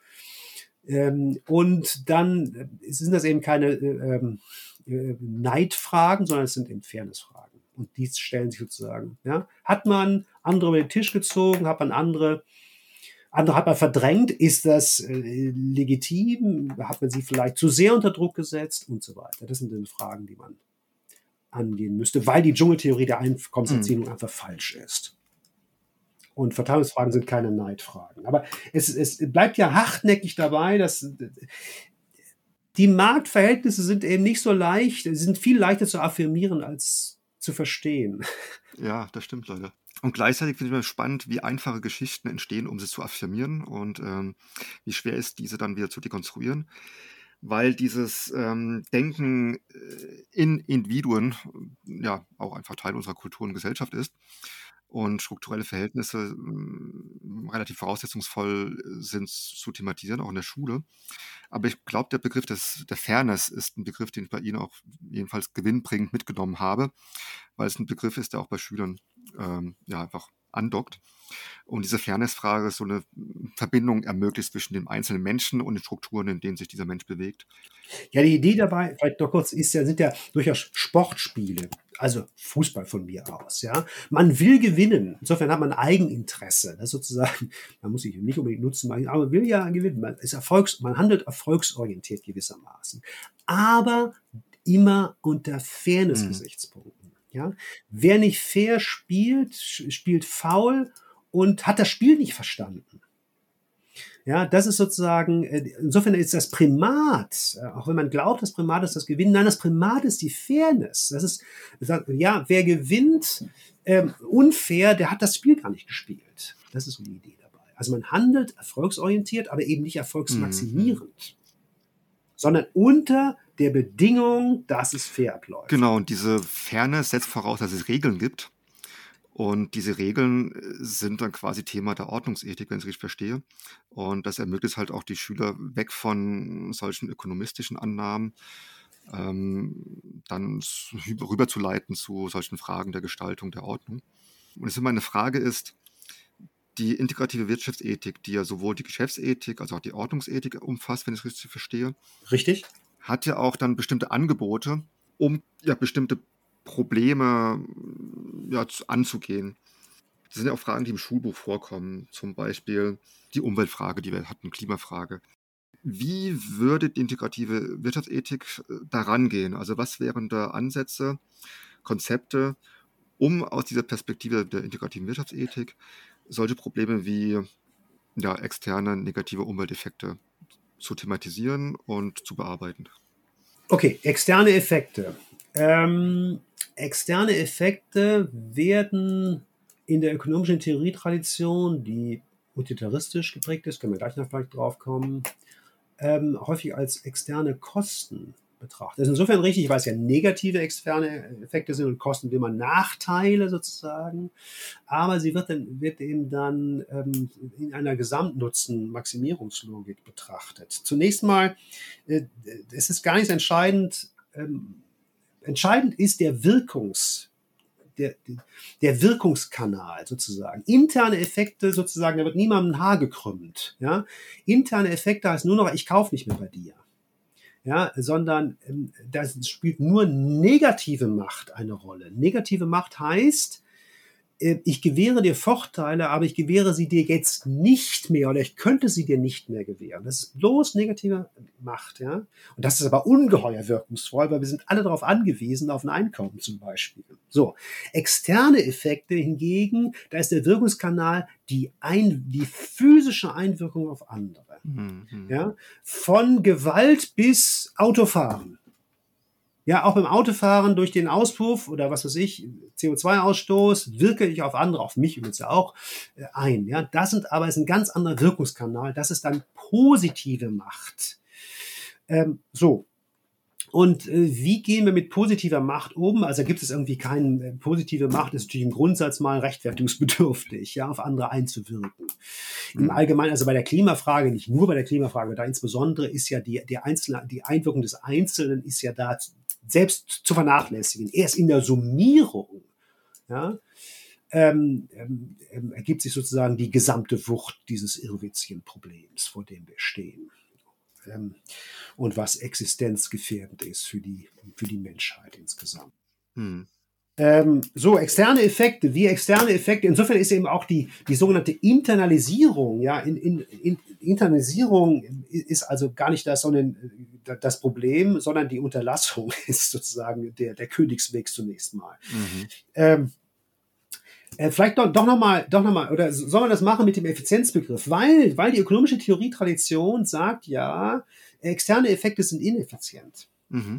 Ähm, und dann sind das eben keine äh, äh, Neidfragen, sondern es sind eben Fairnessfragen. Und die stellen sich sozusagen. Ja? Hat man andere über den Tisch gezogen, hat man andere, andere hat man verdrängt, ist das äh, legitim, hat man sie vielleicht zu sehr unter Druck gesetzt und so weiter. Das sind dann Fragen, die man angehen müsste, weil die Dschungeltheorie der Einkommenserzielung mhm. einfach falsch ist. Und Verteilungsfragen sind keine Neidfragen. Aber es, es bleibt ja hartnäckig dabei, dass die Marktverhältnisse sind eben nicht so leicht, sie sind viel leichter zu affirmieren als zu verstehen. Ja, das stimmt leider. Und gleichzeitig finde ich mir spannend, wie einfache Geschichten entstehen, um sie zu affirmieren und ähm, wie schwer ist, diese dann wieder zu dekonstruieren. Weil dieses ähm, Denken in Individuen ja auch einfach Teil unserer Kultur und Gesellschaft ist und strukturelle Verhältnisse äh, relativ voraussetzungsvoll sind zu thematisieren, auch in der Schule. Aber ich glaube, der Begriff des, der Fairness ist ein Begriff, den ich bei Ihnen auch jedenfalls gewinnbringend mitgenommen habe, weil es ein Begriff ist, der auch bei Schülern ähm, ja einfach andockt. Und diese Fairness-Frage so eine Verbindung ermöglicht zwischen dem einzelnen Menschen und den Strukturen, in denen sich dieser Mensch bewegt. Ja, die Idee dabei, vielleicht noch kurz, ist ja, sind ja durchaus Sportspiele, also Fußball von mir aus, ja. Man will gewinnen. Insofern hat man Eigeninteresse. Das ist sozusagen, man muss sich nicht unbedingt nutzen, aber man will ja gewinnen. Man ist Erfolgs, man handelt erfolgsorientiert gewissermaßen. Aber immer unter Fairness-Gesichtspunkten, ja. Wer nicht fair spielt, spielt faul und hat das Spiel nicht verstanden. Ja, das ist sozusagen, insofern ist das Primat, auch wenn man glaubt, das Primat ist das Gewinnen, nein, das Primat ist die Fairness. Das ist, ja, wer gewinnt ähm, unfair, der hat das Spiel gar nicht gespielt. Das ist so die Idee dabei. Also man handelt erfolgsorientiert, aber eben nicht erfolgsmaximierend, mhm. sondern unter der Bedingung, dass es fair abläuft. Genau, und diese Fairness setzt voraus, dass es Regeln gibt. Und diese Regeln sind dann quasi Thema der Ordnungsethik, wenn ich es richtig verstehe. Und das ermöglicht halt auch die Schüler weg von solchen ökonomistischen Annahmen, ähm, dann rüberzuleiten zu solchen Fragen der Gestaltung der Ordnung. Und jetzt meine Frage ist, die integrative Wirtschaftsethik, die ja sowohl die Geschäftsethik als auch die Ordnungsethik umfasst, wenn ich es richtig verstehe. Richtig. Hat ja auch dann bestimmte Angebote, um ja bestimmte Probleme ja, anzugehen. Das sind ja auch Fragen, die im Schulbuch vorkommen. Zum Beispiel die Umweltfrage, die wir hatten, Klimafrage. Wie würde die integrative Wirtschaftsethik daran gehen? Also was wären da Ansätze, Konzepte, um aus dieser Perspektive der integrativen Wirtschaftsethik solche Probleme wie ja, externe negative Umwelteffekte zu thematisieren und zu bearbeiten? Okay, externe Effekte. Ähm, externe Effekte werden in der ökonomischen Theorietradition, die utilitaristisch geprägt ist, können wir gleich noch vielleicht drauf kommen, ähm, häufig als externe Kosten betrachtet. Das ist insofern richtig, weil es ja negative externe Effekte sind und Kosten will man Nachteile sozusagen, aber sie wird, dann, wird eben dann ähm, in einer Gesamtnutzen-Maximierungslogik betrachtet. Zunächst mal, äh, es ist gar nicht entscheidend, ähm, entscheidend ist der Wirkungs Der, der Wirkungskanal sozusagen. Interne Effekte sozusagen, da wird niemandem ein Haar gekrümmt. Ja? Interne Effekte heißt nur noch, ich kaufe nicht mehr bei dir. Ja, sondern ähm, da spielt nur negative Macht eine Rolle. Negative Macht heißt, äh, ich gewähre dir Vorteile, aber ich gewähre sie dir jetzt nicht mehr oder ich könnte sie dir nicht mehr gewähren. Das ist bloß negative Macht. Ja? Und das ist aber ungeheuer wirkungsvoll, weil wir sind alle darauf angewiesen, auf ein Einkommen zum Beispiel. So, externe Effekte hingegen, da ist der Wirkungskanal die, ein, die physische Einwirkung auf andere. Mhm. Ja? Von Gewalt bis Autofahren. Ja, auch beim Autofahren durch den Auspuff oder was weiß ich, C O zwei Ausstoß, wirke ich auf andere, auf mich übrigens ja auch, äh, ein. Ja, das sind aber ist ein ganz anderer Wirkungskanal. Das ist dann positive Macht. Ähm, so. Und äh, wie gehen wir mit positiver Macht um? Also gibt es irgendwie keine äh, positive Macht, ist natürlich im Grundsatz mal rechtfertigungsbedürftig, ja, auf andere einzuwirken. Mhm. Im Allgemeinen, also bei der Klimafrage, nicht nur bei der Klimafrage, da insbesondere ist ja die, die, Einzelne, die Einwirkung des Einzelnen ist ja da selbst zu vernachlässigen. Erst in der Summierung, ja, ähm, ähm, ergibt sich sozusagen die gesamte Wucht dieses Irrwitzchen-Problems, vor dem wir stehen. Und was existenzgefährdend ist für die, für die Menschheit insgesamt. Hm. Ähm, so, externe Effekte, wie externe Effekte, insofern ist eben auch die, die sogenannte Internalisierung, ja, in, in, in, Internalisierung ist also gar nicht das, sondern das Problem, sondern die Unterlassung ist sozusagen der, der Königsweg zunächst mal. Mhm. Ähm, Äh, vielleicht doch, doch nochmal, doch noch mal, oder soll man das machen mit dem Effizienzbegriff? Weil, weil die ökonomische Theorietradition sagt ja, externe Effekte sind ineffizient. Mhm.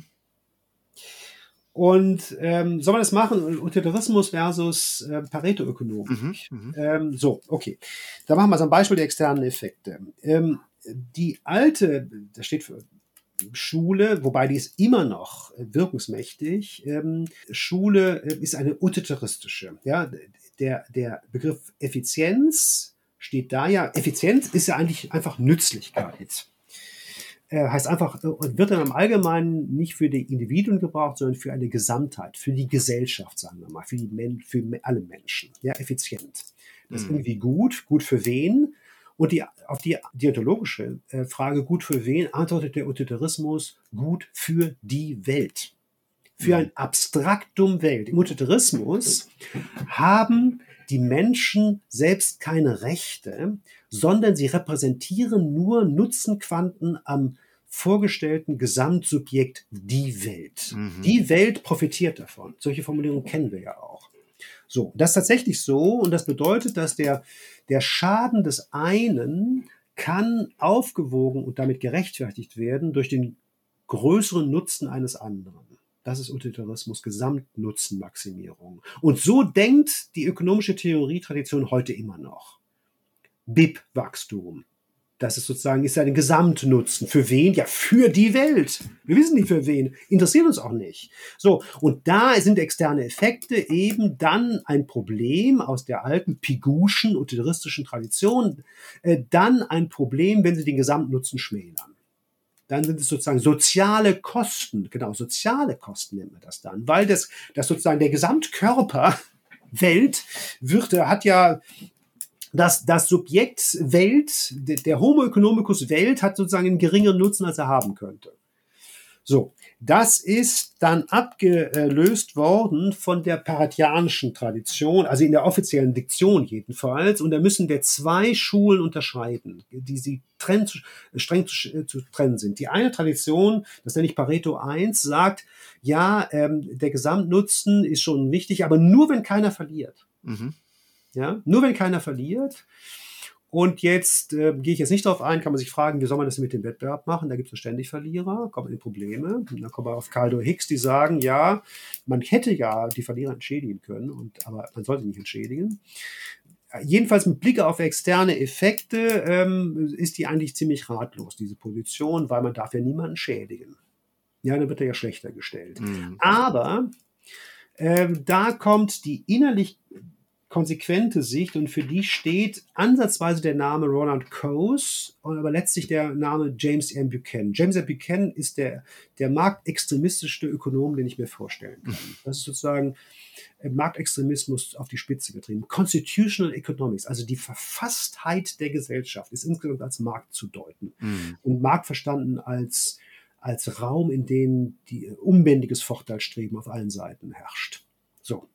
Und ähm, soll man das machen? Utilitarismus versus äh, Pareto-Ökonomik. Mhm, mhm. ähm, so, okay. Da machen wir so ein Beispiel der externen Effekte. Ähm, die alte, das steht für Schule, wobei die ist immer noch wirkungsmächtig. Ähm, Schule äh, ist eine utilitaristische. Ja, der, der Begriff Effizienz steht da ja. Effizienz ist ja eigentlich einfach Nützlichkeit. Äh, heißt einfach, und wird dann im Allgemeinen nicht für die Individuen gebraucht, sondern für eine Gesamtheit, für die Gesellschaft, sagen wir mal, für, die Men- für alle Menschen. Ja, effizient. Das ist irgendwie gut. Gut für wen? Und die, auf die deontologische äh, Frage, gut für wen, antwortet der Utilitarismus, gut für die Welt. Für ein Abstraktum Welt. Im Utilitarismus haben die Menschen selbst keine Rechte, sondern sie repräsentieren nur Nutzenquanten am vorgestellten Gesamtsubjekt, die Welt. Mhm. Die Welt profitiert davon. Solche Formulierungen kennen wir ja auch. So, das ist tatsächlich so und das bedeutet, dass der, der Schaden des einen kann aufgewogen und damit gerechtfertigt werden durch den größeren Nutzen eines anderen. Das ist Utilitarismus, Gesamtnutzenmaximierung. Und so denkt die ökonomische Theorietradition heute immer noch. B I P-Wachstum. Das ist sozusagen, ist ja ein Gesamtnutzen. Für wen? Ja, für die Welt. Wir wissen nicht für wen. Interessiert uns auch nicht. So. Und da sind externe Effekte eben dann ein Problem aus der alten piguschen, utilitaristische Tradition. Äh, dann ein Problem, wenn sie den Gesamtnutzen schmälern. Dann sind es sozusagen soziale Kosten. Genau, soziale Kosten nennt man das dann. Weil das, das sozusagen der Gesamtkörper Welt wird, hat ja, Das, das Subjekt Welt, der Homo economicus Welt, hat sozusagen einen geringeren Nutzen, als er haben könnte. So, Das ist dann abgelöst worden von der paretianischen Tradition, also in der offiziellen Diktion jedenfalls. Und da müssen wir zwei Schulen unterscheiden, die sie trenn, streng zu, zu trennen sind. Die eine Tradition, das nenne ich Pareto eins, sagt, ja, ähm, der Gesamtnutzen ist schon wichtig, aber nur, wenn keiner verliert. Mhm. Ja, nur wenn keiner verliert. Und jetzt äh, gehe ich jetzt nicht darauf ein, kann man sich fragen, wie soll man das mit dem Wettbewerb machen? Da gibt es ständig Verlierer, kommt man in Probleme. Und dann kommen wir auf Caldo Hicks, die sagen, ja, man hätte ja die Verlierer entschädigen können, und, aber man sollte nicht entschädigen. Jedenfalls mit Blick auf externe Effekte ähm, ist die eigentlich ziemlich ratlos, diese Position, weil man darf ja niemanden schädigen. Ja, dann wird er ja schlechter gestellt. Mhm. Aber äh, da kommt die innerlich konsequente Sicht, und für die steht ansatzweise der Name Roland Coase, aber letztlich der Name James M. Buchanan. James M. Buchanan ist der, der marktextremistischste Ökonom, den ich mir vorstellen kann. Das ist sozusagen Marktextremismus auf die Spitze getrieben. Constitutional Economics, also die Verfasstheit der Gesellschaft, ist insgesamt als Markt zu deuten. Mhm. Und Markt verstanden als, als Raum, in dem die unbändiges Vorteilsstreben auf allen Seiten herrscht. So.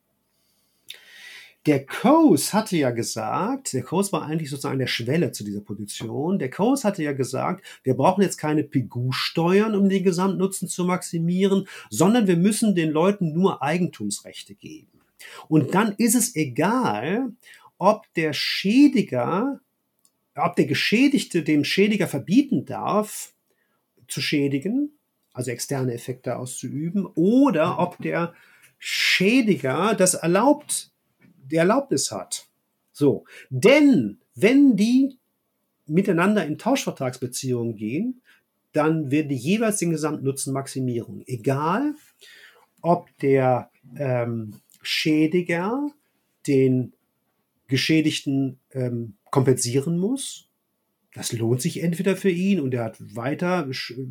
Der Coase hatte ja gesagt, der Coase war eigentlich sozusagen an der Schwelle zu dieser Position. Der Coase hatte ja gesagt, wir brauchen jetzt keine Pigou-Steuern, um den Gesamtnutzen zu maximieren, sondern wir müssen den Leuten nur Eigentumsrechte geben. Und dann ist es egal, ob der Schädiger, ob der Geschädigte dem Schädiger verbieten darf, zu schädigen, also externe Effekte auszuüben, oder ob der Schädiger das erlaubt, die Erlaubnis hat. So, denn wenn die miteinander in Tauschvertragsbeziehungen gehen, dann werden die jeweils den Gesamtnutzen maximieren. Egal, ob der ähm, Schädiger den Geschädigten ähm, kompensieren muss. Das lohnt sich entweder für ihn und er hat weiter,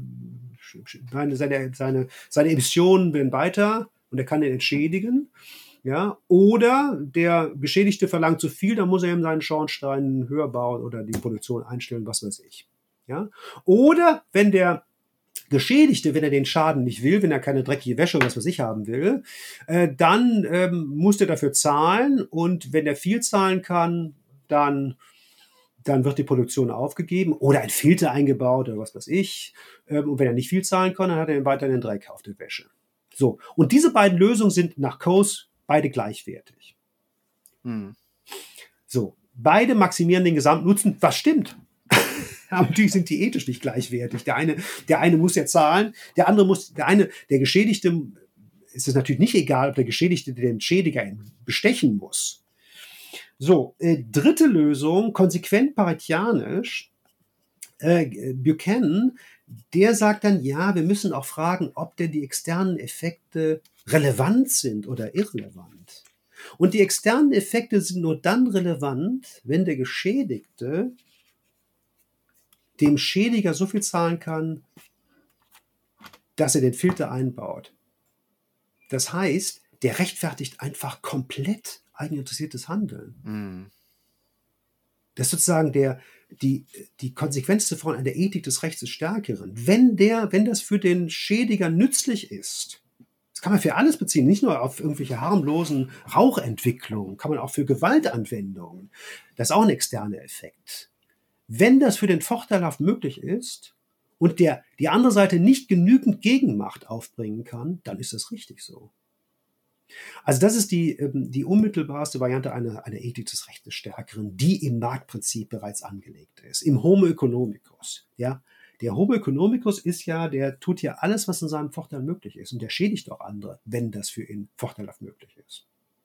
seine, seine, seine, seine Emissionen werden weiter und er kann den entschädigen. Ja, oder der Geschädigte verlangt zu viel, dann muss er eben seinen Schornstein höher bauen oder die Produktion einstellen, was weiß ich. Ja, oder wenn der Geschädigte, wenn er den Schaden nicht will, wenn er keine dreckige Wäsche oder was weiß ich haben will, äh, dann ähm, muss er dafür zahlen, und wenn er viel zahlen kann, dann, dann wird die Produktion aufgegeben oder ein Filter eingebaut oder was weiß ich. Ähm, und wenn er nicht viel zahlen kann, dann hat er weiter den Dreck auf der Wäsche. So, und diese beiden Lösungen sind nach Coase beide gleichwertig. Hm. So, beide maximieren den Gesamtnutzen, was stimmt. Aber natürlich sind die ethisch nicht gleichwertig. Der eine, der eine muss ja zahlen, der andere muss, der eine, der Geschädigte, ist es natürlich nicht egal, ob der Geschädigte den Schädiger bestechen muss. So, äh, dritte Lösung, konsequent paretianisch, äh, Buchanan, der sagt dann, ja, wir müssen auch fragen, ob denn die externen Effekte relevant sind oder irrelevant. Und die externen Effekte sind nur dann relevant, wenn der Geschädigte dem Schädiger so viel zahlen kann, dass er den Filter einbaut. Das heißt, der rechtfertigt einfach komplett eigeninteressiertes Handeln. Mm. Das ist sozusagen der, die, die Konsequenz davon an der Ethik des Rechts des Stärkeren. Wenn, der, wenn das für den Schädiger nützlich ist, das kann man für alles beziehen, nicht nur auf irgendwelche harmlosen Rauchentwicklungen, kann man auch für Gewaltanwendungen. Das ist auch ein externer Effekt. Wenn das für den vorteilhaft möglich ist und der, die andere Seite nicht genügend Gegenmacht aufbringen kann, dann ist das richtig so. Also das ist die, die unmittelbarste Variante einer, einer Ethik des Rechts des Stärkeren, die im Marktprinzip bereits angelegt ist, im Homo economicus. Ja? Der Homo economicus ist ja, der tut ja alles, was in seinem Vorteil möglich ist, und der schädigt auch andere, wenn das für ihn vorteilhaft möglich ist.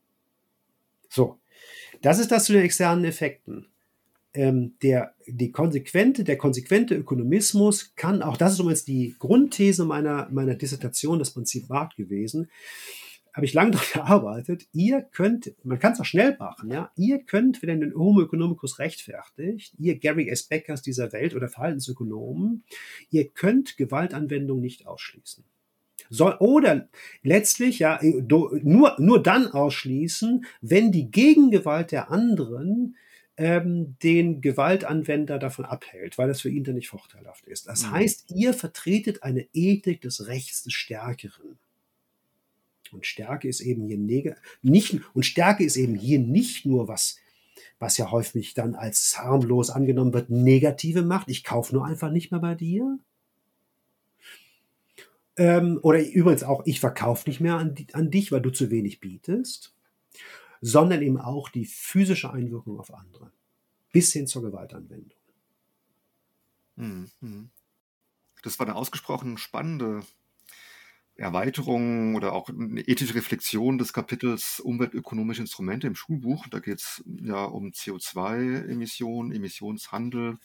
So, das ist das zu den externen Effekten. Ähm, der, die konsequente, der konsequente Ökonomismus kann, auch das ist übrigens die Grundthese meiner, meiner Dissertation, das Prinzip Markt gewesen, habe ich lange daran gearbeitet. Ihr könnt, man kann es auch schnell machen, ja, ihr könnt, wenn ihr den Homo economicus rechtfertigt, ihr Gary S. Beckers dieser Welt oder Verhaltensökonomen, ihr könnt Gewaltanwendung nicht ausschließen. Soll, oder letztlich ja do, nur, nur dann ausschließen, wenn die Gegengewalt der anderen ähm, den Gewaltanwender davon abhält, weil das für ihn dann nicht vorteilhaft ist. Das Mhm. heißt, ihr vertretet eine Ethik des Rechts des Stärkeren. Und Stärke ist eben hier neg- nicht, und Stärke ist eben hier nicht nur was, was ja häufig dann als harmlos angenommen wird, negative Macht. Ich kaufe nur einfach nicht mehr bei dir. Ähm, oder übrigens auch, ich verkaufe nicht mehr an, an dich, weil du zu wenig bietest, sondern eben auch die physische Einwirkung auf andere, bis hin zur Gewaltanwendung. Mhm. Das war eine ausgesprochen spannende Erweiterung oder auch eine ethische Reflexion des Kapitels umweltökonomische Instrumente im Schulbuch. Da geht es ja um C O zwei Emissionen, Emissionshandel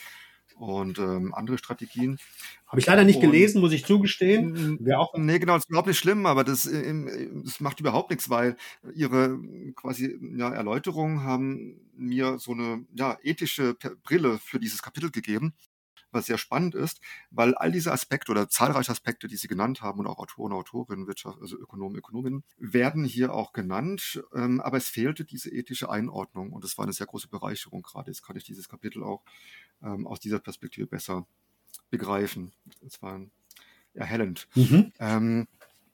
und ähm, andere Strategien. Habe ich leider nicht Und- gelesen, muss ich zugestehen. N- Wäre auch Nee, genau, das ist überhaupt nicht schlimm, aber das, ähm, das macht überhaupt nichts, weil ihre quasi ja, Erläuterungen haben mir so eine ja, ethische Per- Brille für dieses Kapitel gegeben, was sehr spannend ist, weil all diese Aspekte oder zahlreiche Aspekte, die Sie genannt haben und auch Autoren, Autorinnen, Wirtschaft, also Ökonomen, Ökonominnen, werden hier auch genannt, ähm, aber es fehlte diese ethische Einordnung und das war eine sehr große Bereicherung gerade. Jetzt kann ich dieses Kapitel auch ähm, aus dieser Perspektive besser begreifen. Es war erhellend. Mhm. Ähm,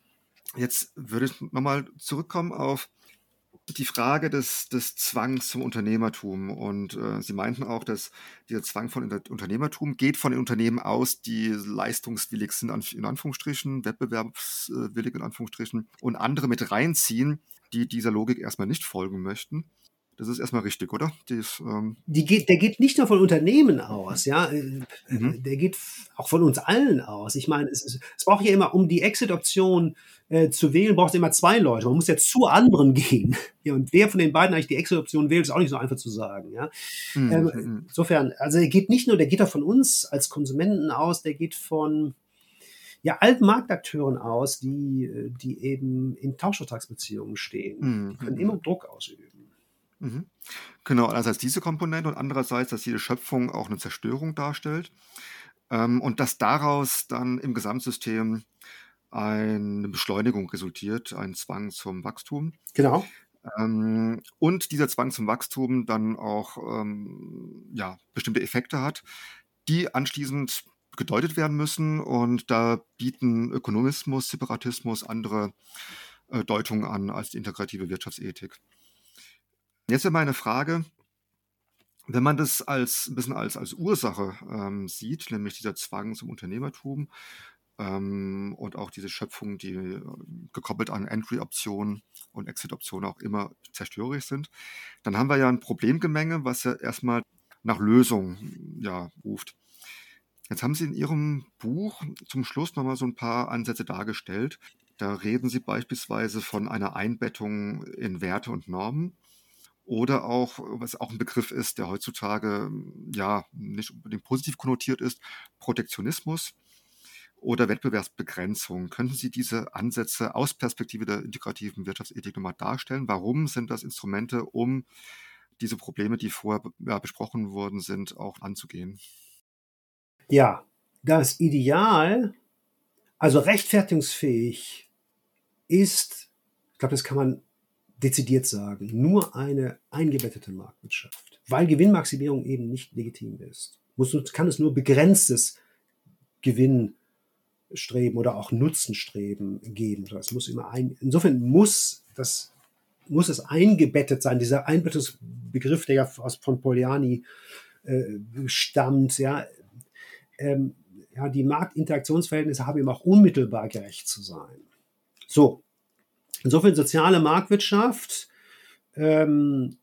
jetzt würde ich nochmal zurückkommen auf die Frage des, des Zwangs zum Unternehmertum. Und äh, Sie meinten auch, dass dieser Zwang von Unter- Unternehmertum geht von den Unternehmen aus, die leistungswillig sind, an- in Anführungsstrichen, wettbewerbswillig in Anführungsstrichen, und andere mit reinziehen, die dieser Logik erstmal nicht folgen möchten. Das ist erstmal richtig, oder? Dies, ähm, Die geht, der geht nicht nur von Unternehmen aus, ja, äh, Mhm. der geht f- auch von uns allen aus. Ich meine, es, es, es braucht ja immer, um die Exit-Option äh, zu wählen, braucht es immer zwei Leute. Man muss ja zu anderen gehen. Ja, und wer von den beiden eigentlich die Exit-Option wählt, ist auch nicht so einfach zu sagen. Ja. Ähm, Mhm. insofern, also er geht nicht nur, der geht auch von uns als Konsumenten aus, der geht von ja, alten Marktakteuren aus, die, äh, die eben in Tauschvertragsbeziehungen stehen. Mhm. Die können immer Druck ausüben. Mhm. Genau, einerseits diese Komponente und andererseits, dass jede Schöpfung auch eine Zerstörung darstellt ähm, und dass daraus dann im Gesamtsystem eine Beschleunigung resultiert, ein Zwang zum Wachstum. Genau. Ähm, und dieser Zwang zum Wachstum dann auch ähm, ja, bestimmte Effekte hat, die anschließend gedeutet werden müssen. Und da bieten Ökonomismus, Separatismus andere äh, Deutungen an als die integrative Wirtschaftsethik. Jetzt wäre meine Frage, wenn man das als ein bisschen als, als Ursache ähm, sieht, nämlich dieser Zwang zum Unternehmertum ähm, und auch diese Schöpfung, die äh, gekoppelt an Entry-Optionen und Exit-Optionen auch immer zerstörerisch sind, dann haben wir ja ein Problemgemenge, was ja erstmal nach Lösung ja, ruft. Jetzt haben Sie in Ihrem Buch zum Schluss nochmal so ein paar Ansätze dargestellt. Da reden Sie beispielsweise von einer Einbettung in Werte und Normen. Oder auch, was auch ein Begriff ist, der heutzutage ja nicht unbedingt positiv konnotiert ist, Protektionismus oder Wettbewerbsbegrenzung. Könnten Sie diese Ansätze aus Perspektive der integrativen Wirtschaftsethik nochmal darstellen? Warum sind das Instrumente, um diese Probleme, die vorher ja, besprochen worden sind, auch anzugehen? Ja, das Ideal, also rechtfertigungsfähig ist, ich glaube, das kann man dezidiert sagen, nur eine eingebettete Marktwirtschaft, weil Gewinnmaximierung eben nicht legitim ist. Muss, kann es nur begrenztes Gewinnstreben oder auch Nutzenstreben geben. Das muss immer ein, insofern muss, das, muss es eingebettet sein. Dieser Einbettungsbegriff, der ja aus, von Polanyi äh, stammt, ja, ähm, ja, die Marktinteraktionsverhältnisse haben eben auch unmittelbar gerecht zu sein. So, insofern soziale Marktwirtschaft, ähm,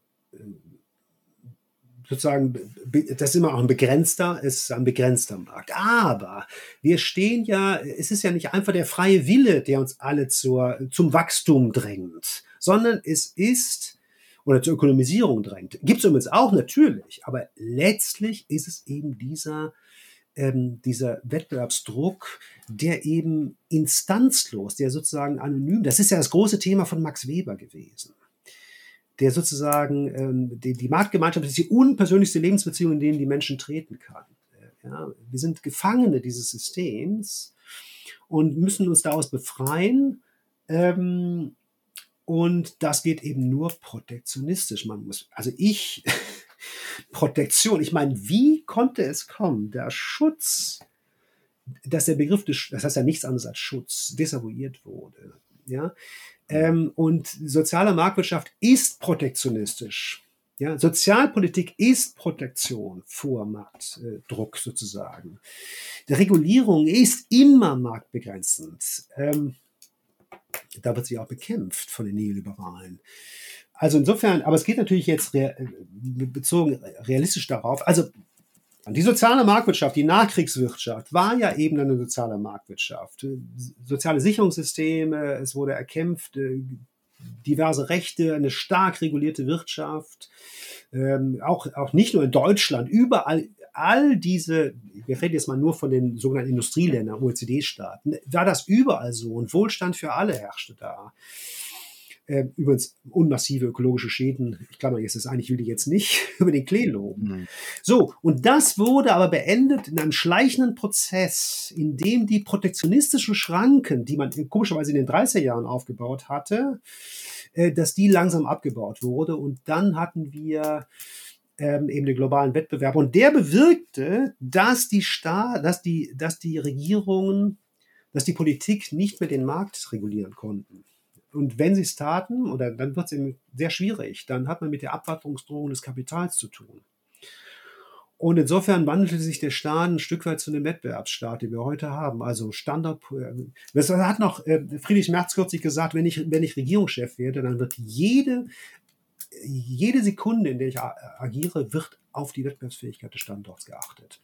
sozusagen, das ist immer auch ein begrenzter, ist ein begrenzter Markt. Aber wir stehen ja, es ist ja nicht einfach der freie Wille, der uns alle zur, zum Wachstum drängt, sondern es ist, oder zur Ökonomisierung drängt. Gibt es übrigens auch natürlich, aber letztlich ist es eben dieser, ähm, dieser Wettbewerbsdruck, der eben instanzlos, der sozusagen anonym, das ist ja das große Thema von Max Weber gewesen, der sozusagen, ähm, die, die Marktgemeinschaft ist die unpersönlichste Lebensbeziehung, in denen die Menschen treten kann. Ja, wir sind Gefangene dieses Systems und müssen uns daraus befreien. Ähm, und das geht eben nur protektionistisch. Man muss, also ich, Protektion, ich meine, wie konnte es kommen, der Schutz, dass der Begriff des, das heißt ja nichts anderes als Schutz, desavouiert wurde. Ja? Ähm, und soziale Marktwirtschaft ist protektionistisch. Ja? Sozialpolitik ist Protektion vor Marktdruck sozusagen. Die Regulierung ist immer marktbegrenzend. Ähm, da wird sie auch bekämpft von den Neoliberalen. Also insofern, aber es geht natürlich jetzt re, bezogen realistisch darauf, also die soziale Marktwirtschaft, die Nachkriegswirtschaft war ja eben eine soziale Marktwirtschaft. Soziale Sicherungssysteme, es wurde erkämpft, diverse Rechte, eine stark regulierte Wirtschaft, ähm, auch, auch nicht nur in Deutschland, überall, all diese, wir reden jetzt mal nur von den sogenannten Industrieländern, O E C D-Staaten, war das überall so und Wohlstand für alle herrschte da. Äh, übrigens unmassive ökologische Schäden, ich glaube, jetzt ist eigentlich, will die jetzt nicht über den Klee loben. Mhm. So, und das wurde aber beendet in einem schleichenden Prozess, in dem die protektionistischen Schranken, die man komischerweise in den dreißiger Jahren aufgebaut hatte, äh, dass die langsam abgebaut wurde. Und dann hatten wir ähm, eben den globalen Wettbewerb. Und der bewirkte, dass die Staat, dass die, dass die Regierungen, dass die Politik nicht mehr den Markt regulieren konnten. Und wenn sie es taten, oder dann wird es eben sehr schwierig, dann hat man mit der Abwanderungsdrohung des Kapitals zu tun. Und insofern wandelte sich der Staat ein Stück weit zu einem Wettbewerbsstaat, den wir heute haben. Also Standard. Das hat noch Friedrich Merz kürzlich gesagt, wenn ich, wenn ich Regierungschef werde, dann wird jede, jede Sekunde, in der ich agiere, wird auf die Wettbewerbsfähigkeit des Standorts geachtet.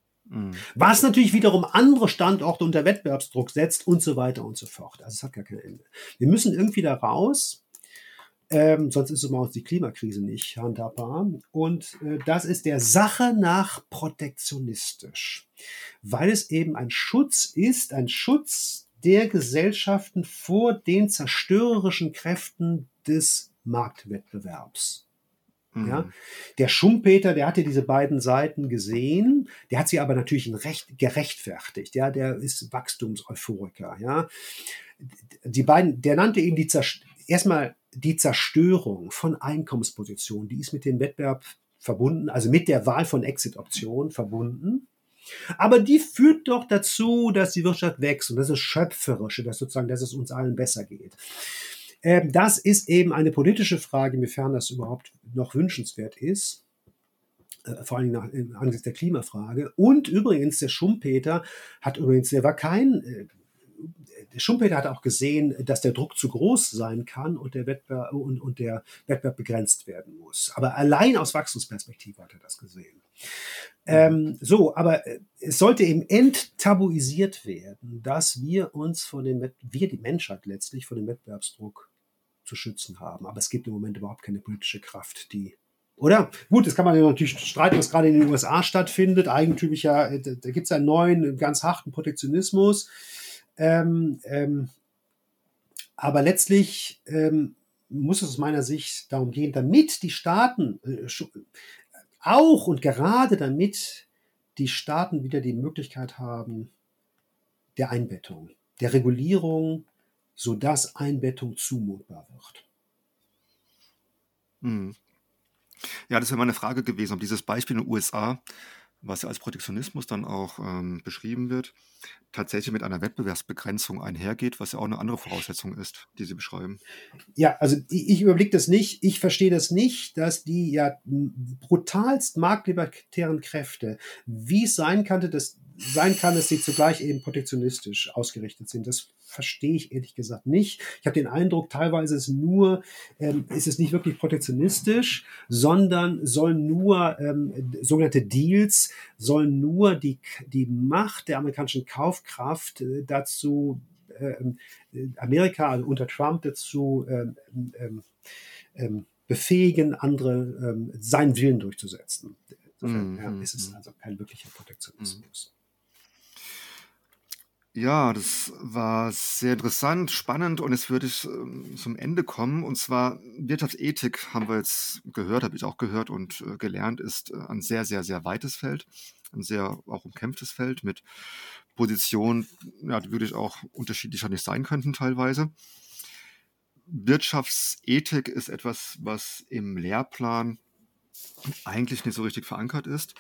Was natürlich wiederum andere Standorte unter Wettbewerbsdruck setzt und so weiter und so fort. Also es hat gar kein Ende. Wir müssen irgendwie da raus, ähm, sonst ist es bei uns die Klimakrise nicht handhabbar. Und äh, das ist der Sache nach protektionistisch, weil es eben ein Schutz ist, ein Schutz der Gesellschaften vor den zerstörerischen Kräften des Marktwettbewerbs. Ja, der Schumpeter, der hatte diese beiden Seiten gesehen, der hat sie aber natürlich in Recht, gerechtfertigt. Ja, der ist Wachstumseuphoriker. Ja, die beiden, der nannte eben die Zerst- erstmal die Zerstörung von Einkommenspositionen, die ist mit dem Wettbewerb verbunden, also mit der Wahl von Exit-Optionen verbunden. Aber die führt doch dazu, dass die Wirtschaft wächst und das ist schöpferisch, dass sozusagen, dass es uns allen besser geht. Das ist eben eine politische Frage, inwiefern das überhaupt noch wünschenswert ist, vor allem nach, angesichts der Klimafrage. Und übrigens, der Schumpeter hat übrigens, der war kein, der Schumpeter hat auch gesehen, dass der Druck zu groß sein kann und der Wettbewerb, und, und der Wettbewerb begrenzt werden muss. Aber allein aus Wachstumsperspektive hat er das gesehen. Ähm, so, aber es sollte eben enttabuisiert werden, dass wir uns von dem, wir die Menschheit letztlich von dem Wettbewerbsdruck zu schützen haben. Aber es gibt im Moment überhaupt keine politische Kraft, die, oder? Gut, das kann man ja natürlich streiten, was gerade in den U S A stattfindet. Eigentümlicher, da, da gibt es einen neuen, ganz harten Protektionismus. Ähm, ähm, aber letztlich ähm, muss es aus meiner Sicht darum gehen, damit die Staaten äh, auch und gerade damit die Staaten wieder die Möglichkeit haben der Einbettung, der Regulierung, sodass Einbettung zumutbar wird. Hm. Ja, das wäre meine Frage gewesen, ob dieses Beispiel in den U S A, was ja als Protektionismus dann auch ähm, beschrieben wird, tatsächlich mit einer Wettbewerbsbegrenzung einhergeht, was ja auch eine andere Voraussetzung ist, die Sie beschreiben. Ja, also ich, ich überblicke das nicht, ich verstehe das nicht, dass die ja brutalst marktlibertären Kräfte, wie es sein kann, dass, sein kann, dass sie zugleich eben protektionistisch ausgerichtet sind. Das verstehe ich ehrlich gesagt nicht. Ich habe den Eindruck, teilweise ist nur, ähm, ist es nicht wirklich protektionistisch, sondern sollen nur ähm, sogenannte Deals, sollen nur die, die Macht der amerikanischen Kaufkraft äh, dazu, äh, Amerika also unter Trump dazu ähm, ähm, ähm, befähigen, andere ähm, seinen Willen durchzusetzen. Insofern mm, ja, ist es also kein wirklicher Protektionismus. Ja, das war sehr interessant, spannend und jetzt würde ich ähm, zum Ende kommen. Und zwar Wirtschaftsethik haben wir jetzt gehört, habe ich auch gehört und äh, gelernt, ist äh, ein sehr, sehr, sehr weites Feld, ein sehr auch umkämpftes Feld mit Positionen, ja, die wirklich auch unterschiedlicher nicht sein könnten teilweise. Wirtschaftsethik ist etwas, was im Lehrplan eigentlich nicht so richtig verankert ist.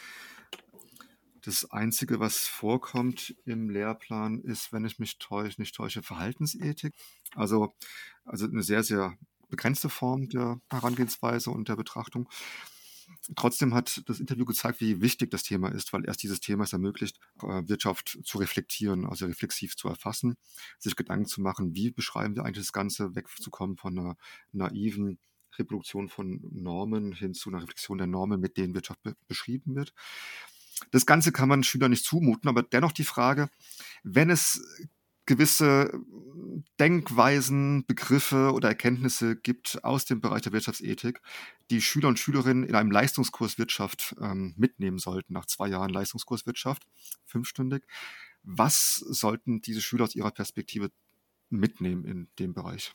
Das Einzige, was vorkommt im Lehrplan, ist, wenn ich mich täusche, nicht täusche, Verhaltensethik. Also, also eine sehr, sehr begrenzte Form der Herangehensweise und der Betrachtung. Trotzdem hat das Interview gezeigt, wie wichtig das Thema ist, weil erst dieses Thema es ermöglicht, äh, Wirtschaft zu reflektieren, also reflexiv zu erfassen, sich Gedanken zu machen, wie beschreiben wir eigentlich das Ganze, wegzukommen von einer naiven Reproduktion von Normen hin zu einer Reflexion der Normen, mit denen Wirtschaft be beschrieben wird. Das Ganze kann man Schülern nicht zumuten, aber dennoch die Frage, wenn es gewisse Denkweisen, Begriffe oder Erkenntnisse gibt aus dem Bereich der Wirtschaftsethik, die Schüler und Schülerinnen in einem Leistungskurs Wirtschaft ähm, mitnehmen sollten, nach zwei Jahren Leistungskurs Wirtschaft, fünfstündig. Was sollten diese Schüler aus ihrer Perspektive mitnehmen in dem Bereich?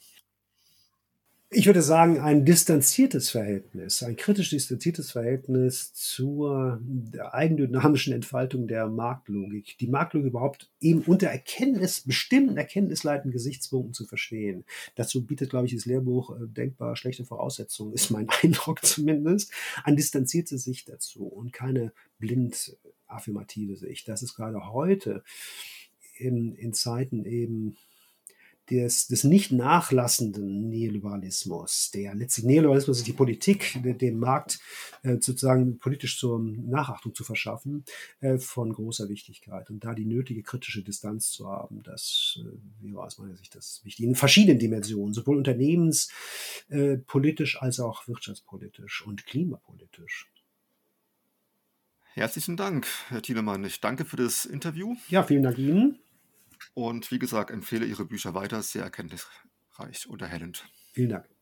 Ich würde sagen, ein distanziertes Verhältnis, ein kritisch distanziertes Verhältnis zur eigendynamischen Entfaltung der Marktlogik. Die Marktlogik überhaupt eben unter Erkenntnis, bestimmten erkenntnisleitenden Gesichtspunkten zu verstehen. Dazu bietet, glaube ich, das Lehrbuch äh, denkbar schlechte Voraussetzungen, ist mein Eindruck zumindest. Eine distanzierte Sicht dazu und keine blind affirmative Sicht. Das ist gerade heute in, in Zeiten eben des, des nicht nachlassenden Neoliberalismus, der letztlich Neoliberalismus ist die Politik, den Markt äh, sozusagen politisch zur Nachachtung zu verschaffen, äh, von großer Wichtigkeit. Und da die nötige kritische Distanz zu haben, das äh, wäre aus meiner Sicht das Wichtige. In verschiedenen Dimensionen, sowohl unternehmenspolitisch als auch wirtschaftspolitisch und klimapolitisch. Herzlichen Dank, Herr Thielemann. Ich danke für das Interview. Ja, vielen Dank Ihnen. Und wie gesagt, empfehle Ihre Bücher weiter, sehr erkenntnisreich und erhellend. Vielen Dank.